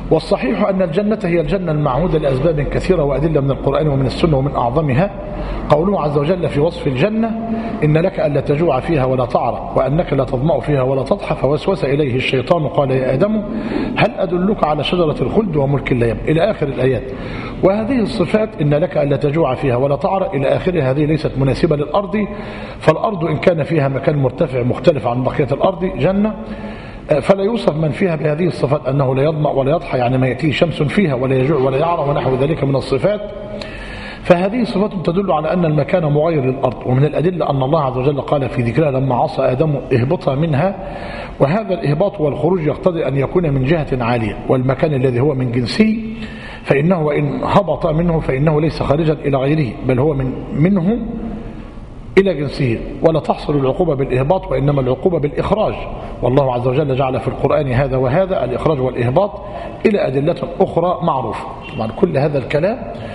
والصحيح أن الجنة هي الجنة المعهودة لأسباب كثيرة وأدلة من القرآن ومن السنة، ومن أعظمها قوله عز وجل في وصف الجنة: إن لك ألا تجوع فيها ولا تعرى وأنك لا تظمأ فيها ولا تضحى فوسوس إليه الشيطان قال يا آدم هل أدلك على شجرة الخلد وملك لا يبلى، إلى آخر الآيات. وهذه الصفات إن لك ألا تجوع فيها ولا تعرى إلى آخرها هذه ليست مناسبة للأرض، فالأرض إن كان فيها مكان مرتفع مختلف عن بقية الأرض جنة فلا يوصف من فيها بهذه الصفات أنه لا يظمأ ولا يضحى، يعني ما يأتيه شمس فيها ولا يجوع ولا يعرى ونحو ذلك من الصفات. فهذه صفات تدل على أن المكان مغير للأرض. ومن الأدلة أن الله عز وجل قال في ذكرها لما عصى آدم اهبطا منها، وهذا الإهباط والخروج يقتضي أن يكون من جهة عالية، والمكان الذي هو من جنسه فإنه وإن هبط منه فإنه ليس خارجا إلى غيره، بل هو منه إلى جنسه، ولا تحصل العقوبة بالإهباط وإنما العقوبة بالإخراج. والله عز وجل جعل في القرآن هذا وهذا الإخراج والإهباط إلى أدلة أخرى معروفة. طبعا كل هذا الكلام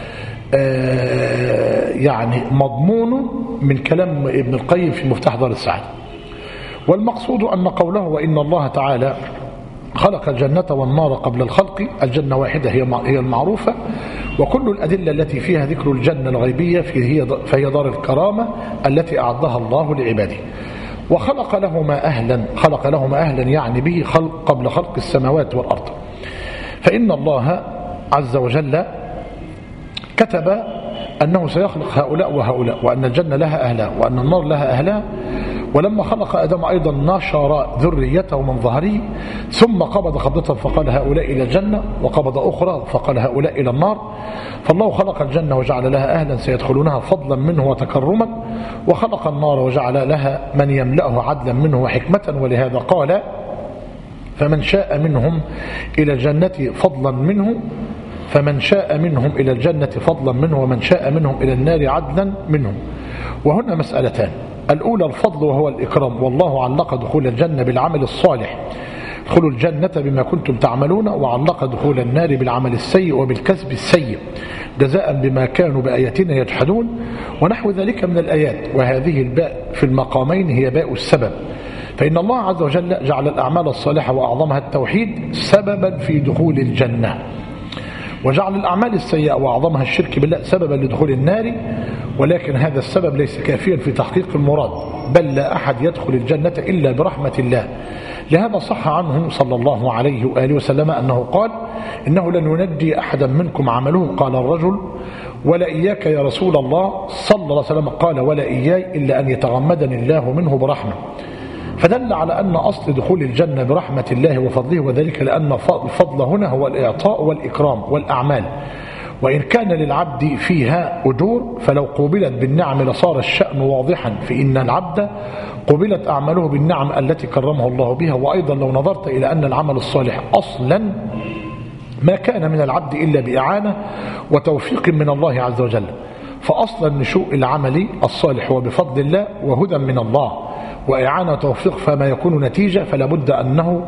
يعني مضمون من كلام ابن القيم في مفتاح دار السعادة. والمقصود أن قوله وإن الله تعالى خلق الجنة والنار قبل الخلق، الجنة واحدة هي المعروفة، وكل الأدلة التي فيها ذكر الجنة الغيبية فهي دار الكرامة التي أعدها الله لعباده. وخلق لهما أهلا يعني به قبل خلق السماوات والأرض. فإن الله عز وجل كتب أنه سيخلق هؤلاء وهؤلاء، وأن الجنة لها أهلها وأن النار لها أهلها. ولما خلق آدم أيضا نشر ذريته من ظهره، ثم قبض قبضة فقال هؤلاء إلى الجنة، وقبض أخرى فقال هؤلاء إلى النار. فالله خلق الجنة وجعل لها أهلا سيدخلونها فضلا منه وتكرما، وخلق النار وجعل لها من يملأه عدلا منه وحكمة. ولهذا قال فمن شاء منهم إلى الجنة فضلا منه، فمن شاء منهم إلى الجنة فضلا منه ومن شاء منهم إلى النار عدلا منهم. وهنا مسألتان: الأولى الفضل وهو الإكرام، والله علق دخول الجنة بالعمل الصالح، ادخلوا الجنة بما كنتم تعملون، وعلق دخول النار بالعمل السيء وبالكسب السيء جزاء بما كانوا بآياتنا يجحدون ونحو ذلك من الآيات. وهذه الباء في المقامين هي باء السبب، فإن الله عز وجل جعل الأعمال الصالحة وأعظمها التوحيد سببا في دخول الجنة، وجعل الأعمال السيئة وأعظمها الشرك بالله سببا لدخول النار. ولكن هذا السبب ليس كافيا في تحقيق المراد، بل لا أحد يدخل الجنة إلا برحمة الله. لهذا صح عنه صلى الله عليه وآله وسلم أنه قال إنه لن ينجي أحدا منكم عمله. قال الرجل ولا إياك يا رسول الله؟ صلى الله عليه وسلم قال ولا إياي إلا أن يتغمدني الله منه برحمة. فدل على أن أصل دخول الجنة برحمة الله وفضله، وذلك لأن الفضل هنا هو الإعطاء والإكرام والأعمال، وإن كان للعبد فيها أجور فلو قوبلت بالنعم لصار الشأن واضحا، فإن العبد قوبلت أعماله بالنعم التي كرمه الله بها. وأيضا لو نظرت إلى أن العمل الصالح أصلا ما كان من العبد إلا بإعانة وتوفيق من الله عز وجل، فأصلا نشوء العمل الصالح هو بفضل الله وهدى من الله وإعانة توفيق، فما يكون نتيجة فلا بد أنه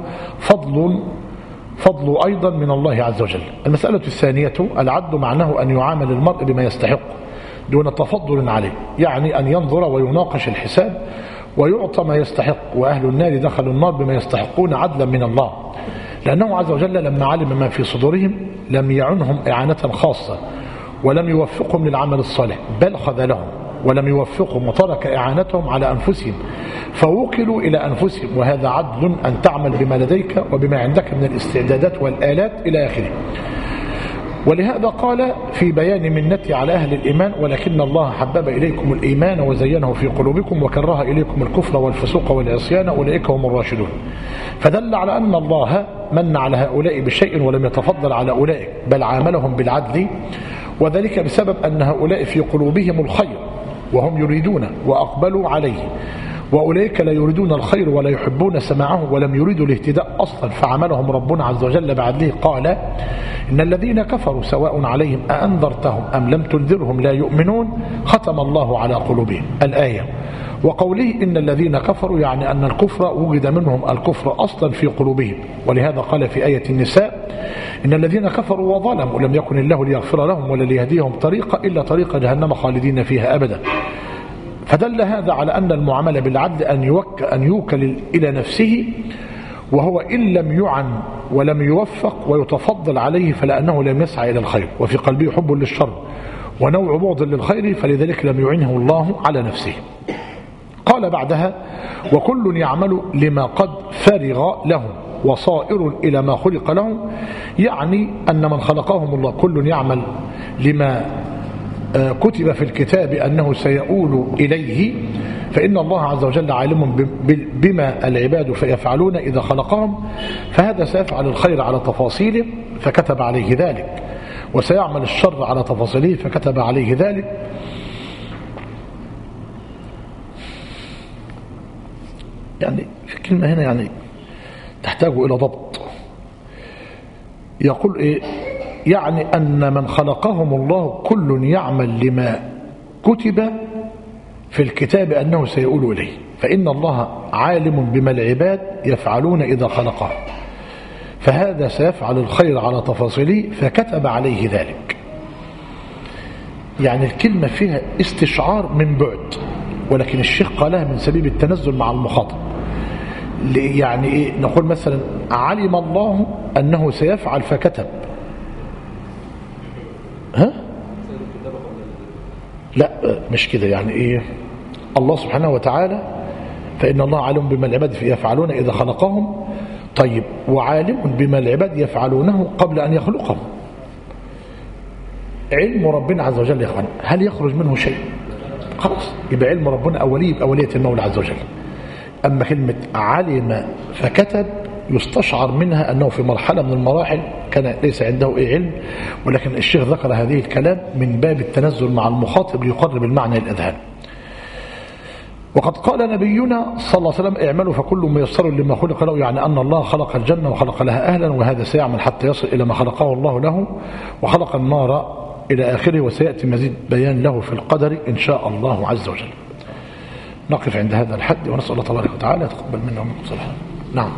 فضل أيضا من الله عز وجل. المسألة الثانية العدل معناه أن يعامل المرء بما يستحق دون تفضل عليه، يعني أن ينظر ويناقش الحساب ويعطى ما يستحق. وأهل النار دخلوا النار بما يستحقون عدلا من الله، لأنه عز وجل لما علم ما في صدورهم لم يعنهم إعانة خاصة ولم يوفقهم للعمل الصالح، بل خذلهم ولم يوفقهم وترك إعانتهم على أنفسهم، فوكلوا إلى أنفسهم. وهذا عدل أن تعمل بما لديك وبما عندك من الاستعدادات والآلات إلى آخره. ولهذا قال في بيان منته على أهل الإيمان ولكن الله حبب إليكم الإيمان وزينه في قلوبكم وكره إليكم الكفر والفسوق والعصيان أولئك هم الراشدون. فدل على أن الله من على هؤلاء بشيء ولم يتفضل على أولئك، بل عاملهم بالعدل، وذلك بسبب أن هؤلاء في قلوبهم الخير وهم يريدون وأقبلوا عليه، وأولئك لا يريدون الخير ولا يحبون سماعه ولم يريدوا الاهتداء أصلا، فعملهم ربنا عز وجل بعدله. قال إن الذين كفروا سواء عليهم أأنذرتهم أم لم تنذرهم لا يؤمنون ختم الله على قلوبهم الآية. وقوله إن الذين كفروا يعني أن الكفر وجد منهم الكفر أصلا في قلوبهم، ولهذا قال في آية النساء إن الذين كفروا وظلموا لم يكن الله ليغفر لهم ولا ليهديهم طريقا إلا طريق جهنم خالدين فيها أبدا. فدل هذا على أن المعاملة بالعدل أن يوكل إلى نفسه وهو إن لم يعن ولم يوفق ويتفضل عليه فلأنه لم يسعى إلى الخير، وفي قلبه حب للشر ونوع بغض للخير، فلذلك لم يعنه الله على نفسه. قال بعدها: وكل يعمل لما قد فرغ له وصائر إلى ما خلق له، يعني أن من خلقهم الله كل يعمل لما كتب في الكتاب أنه سيؤول إليه، فإن الله عز وجل عالم بما العباد يفعلون إذا خلقهم، فهذا سيفعل الخير على تفاصيله فكتب عليه ذلك، وسيعمل الشر على تفاصيله فكتب عليه ذلك. يعني في كلمة هنا يعني تحتاج إلى ضبط. يقول إيه؟ يعني أن من خلقهم الله كل يعمل لما كتب في الكتاب أنه سيؤول إليه، فإن الله عالم بما العباد يفعلون إذا خلقهم، فهذا سيفعل الخير على تفاصيله فكتب عليه ذلك. يعني الكلمة فيها استشعار من بعد، ولكن الشيخ قالها من سبيل التنزل مع المخاطب. يعني إيه؟ نقول مثلا علم الله أنه سيفعل فكتب. ها؟ لا مش كده. يعني إيه؟ الله سبحانه وتعالى فإن الله عالم بما العباد يفعلون إذا خلقهم، طيب وعالم بما العباد يفعلونه قبل أن يخلقهم. علم ربنا عز وجل يا أخوان هل يخرج منه شيء؟ خلاص يبقى علم ربنا أولي بأولية المولى عز وجل. أما كلمة علم فكتب يستشعر منها أنه في مرحلة من المراحل كان ليس عنده علم، ولكن الشيخ ذكر هذه الكلام من باب التنزل مع المخاطب ليقرب المعنى للأذهان. وقد قال نبينا صلى الله عليه وسلم: اعملوا فكل ميسر لما خلق له، يعني أن الله خلق الجنة وخلق لها أهلا، وهذا سيعمل حتى يصل إلى ما خلقه الله له، وخلق النار إلى آخره، وسيأتي مزيد بيان له في القدر إن شاء الله عز وجل. نقف عند هذا الحد ونسأل الله تبارك وتعالى يتقبل منا ومنكم صالحا. نعم.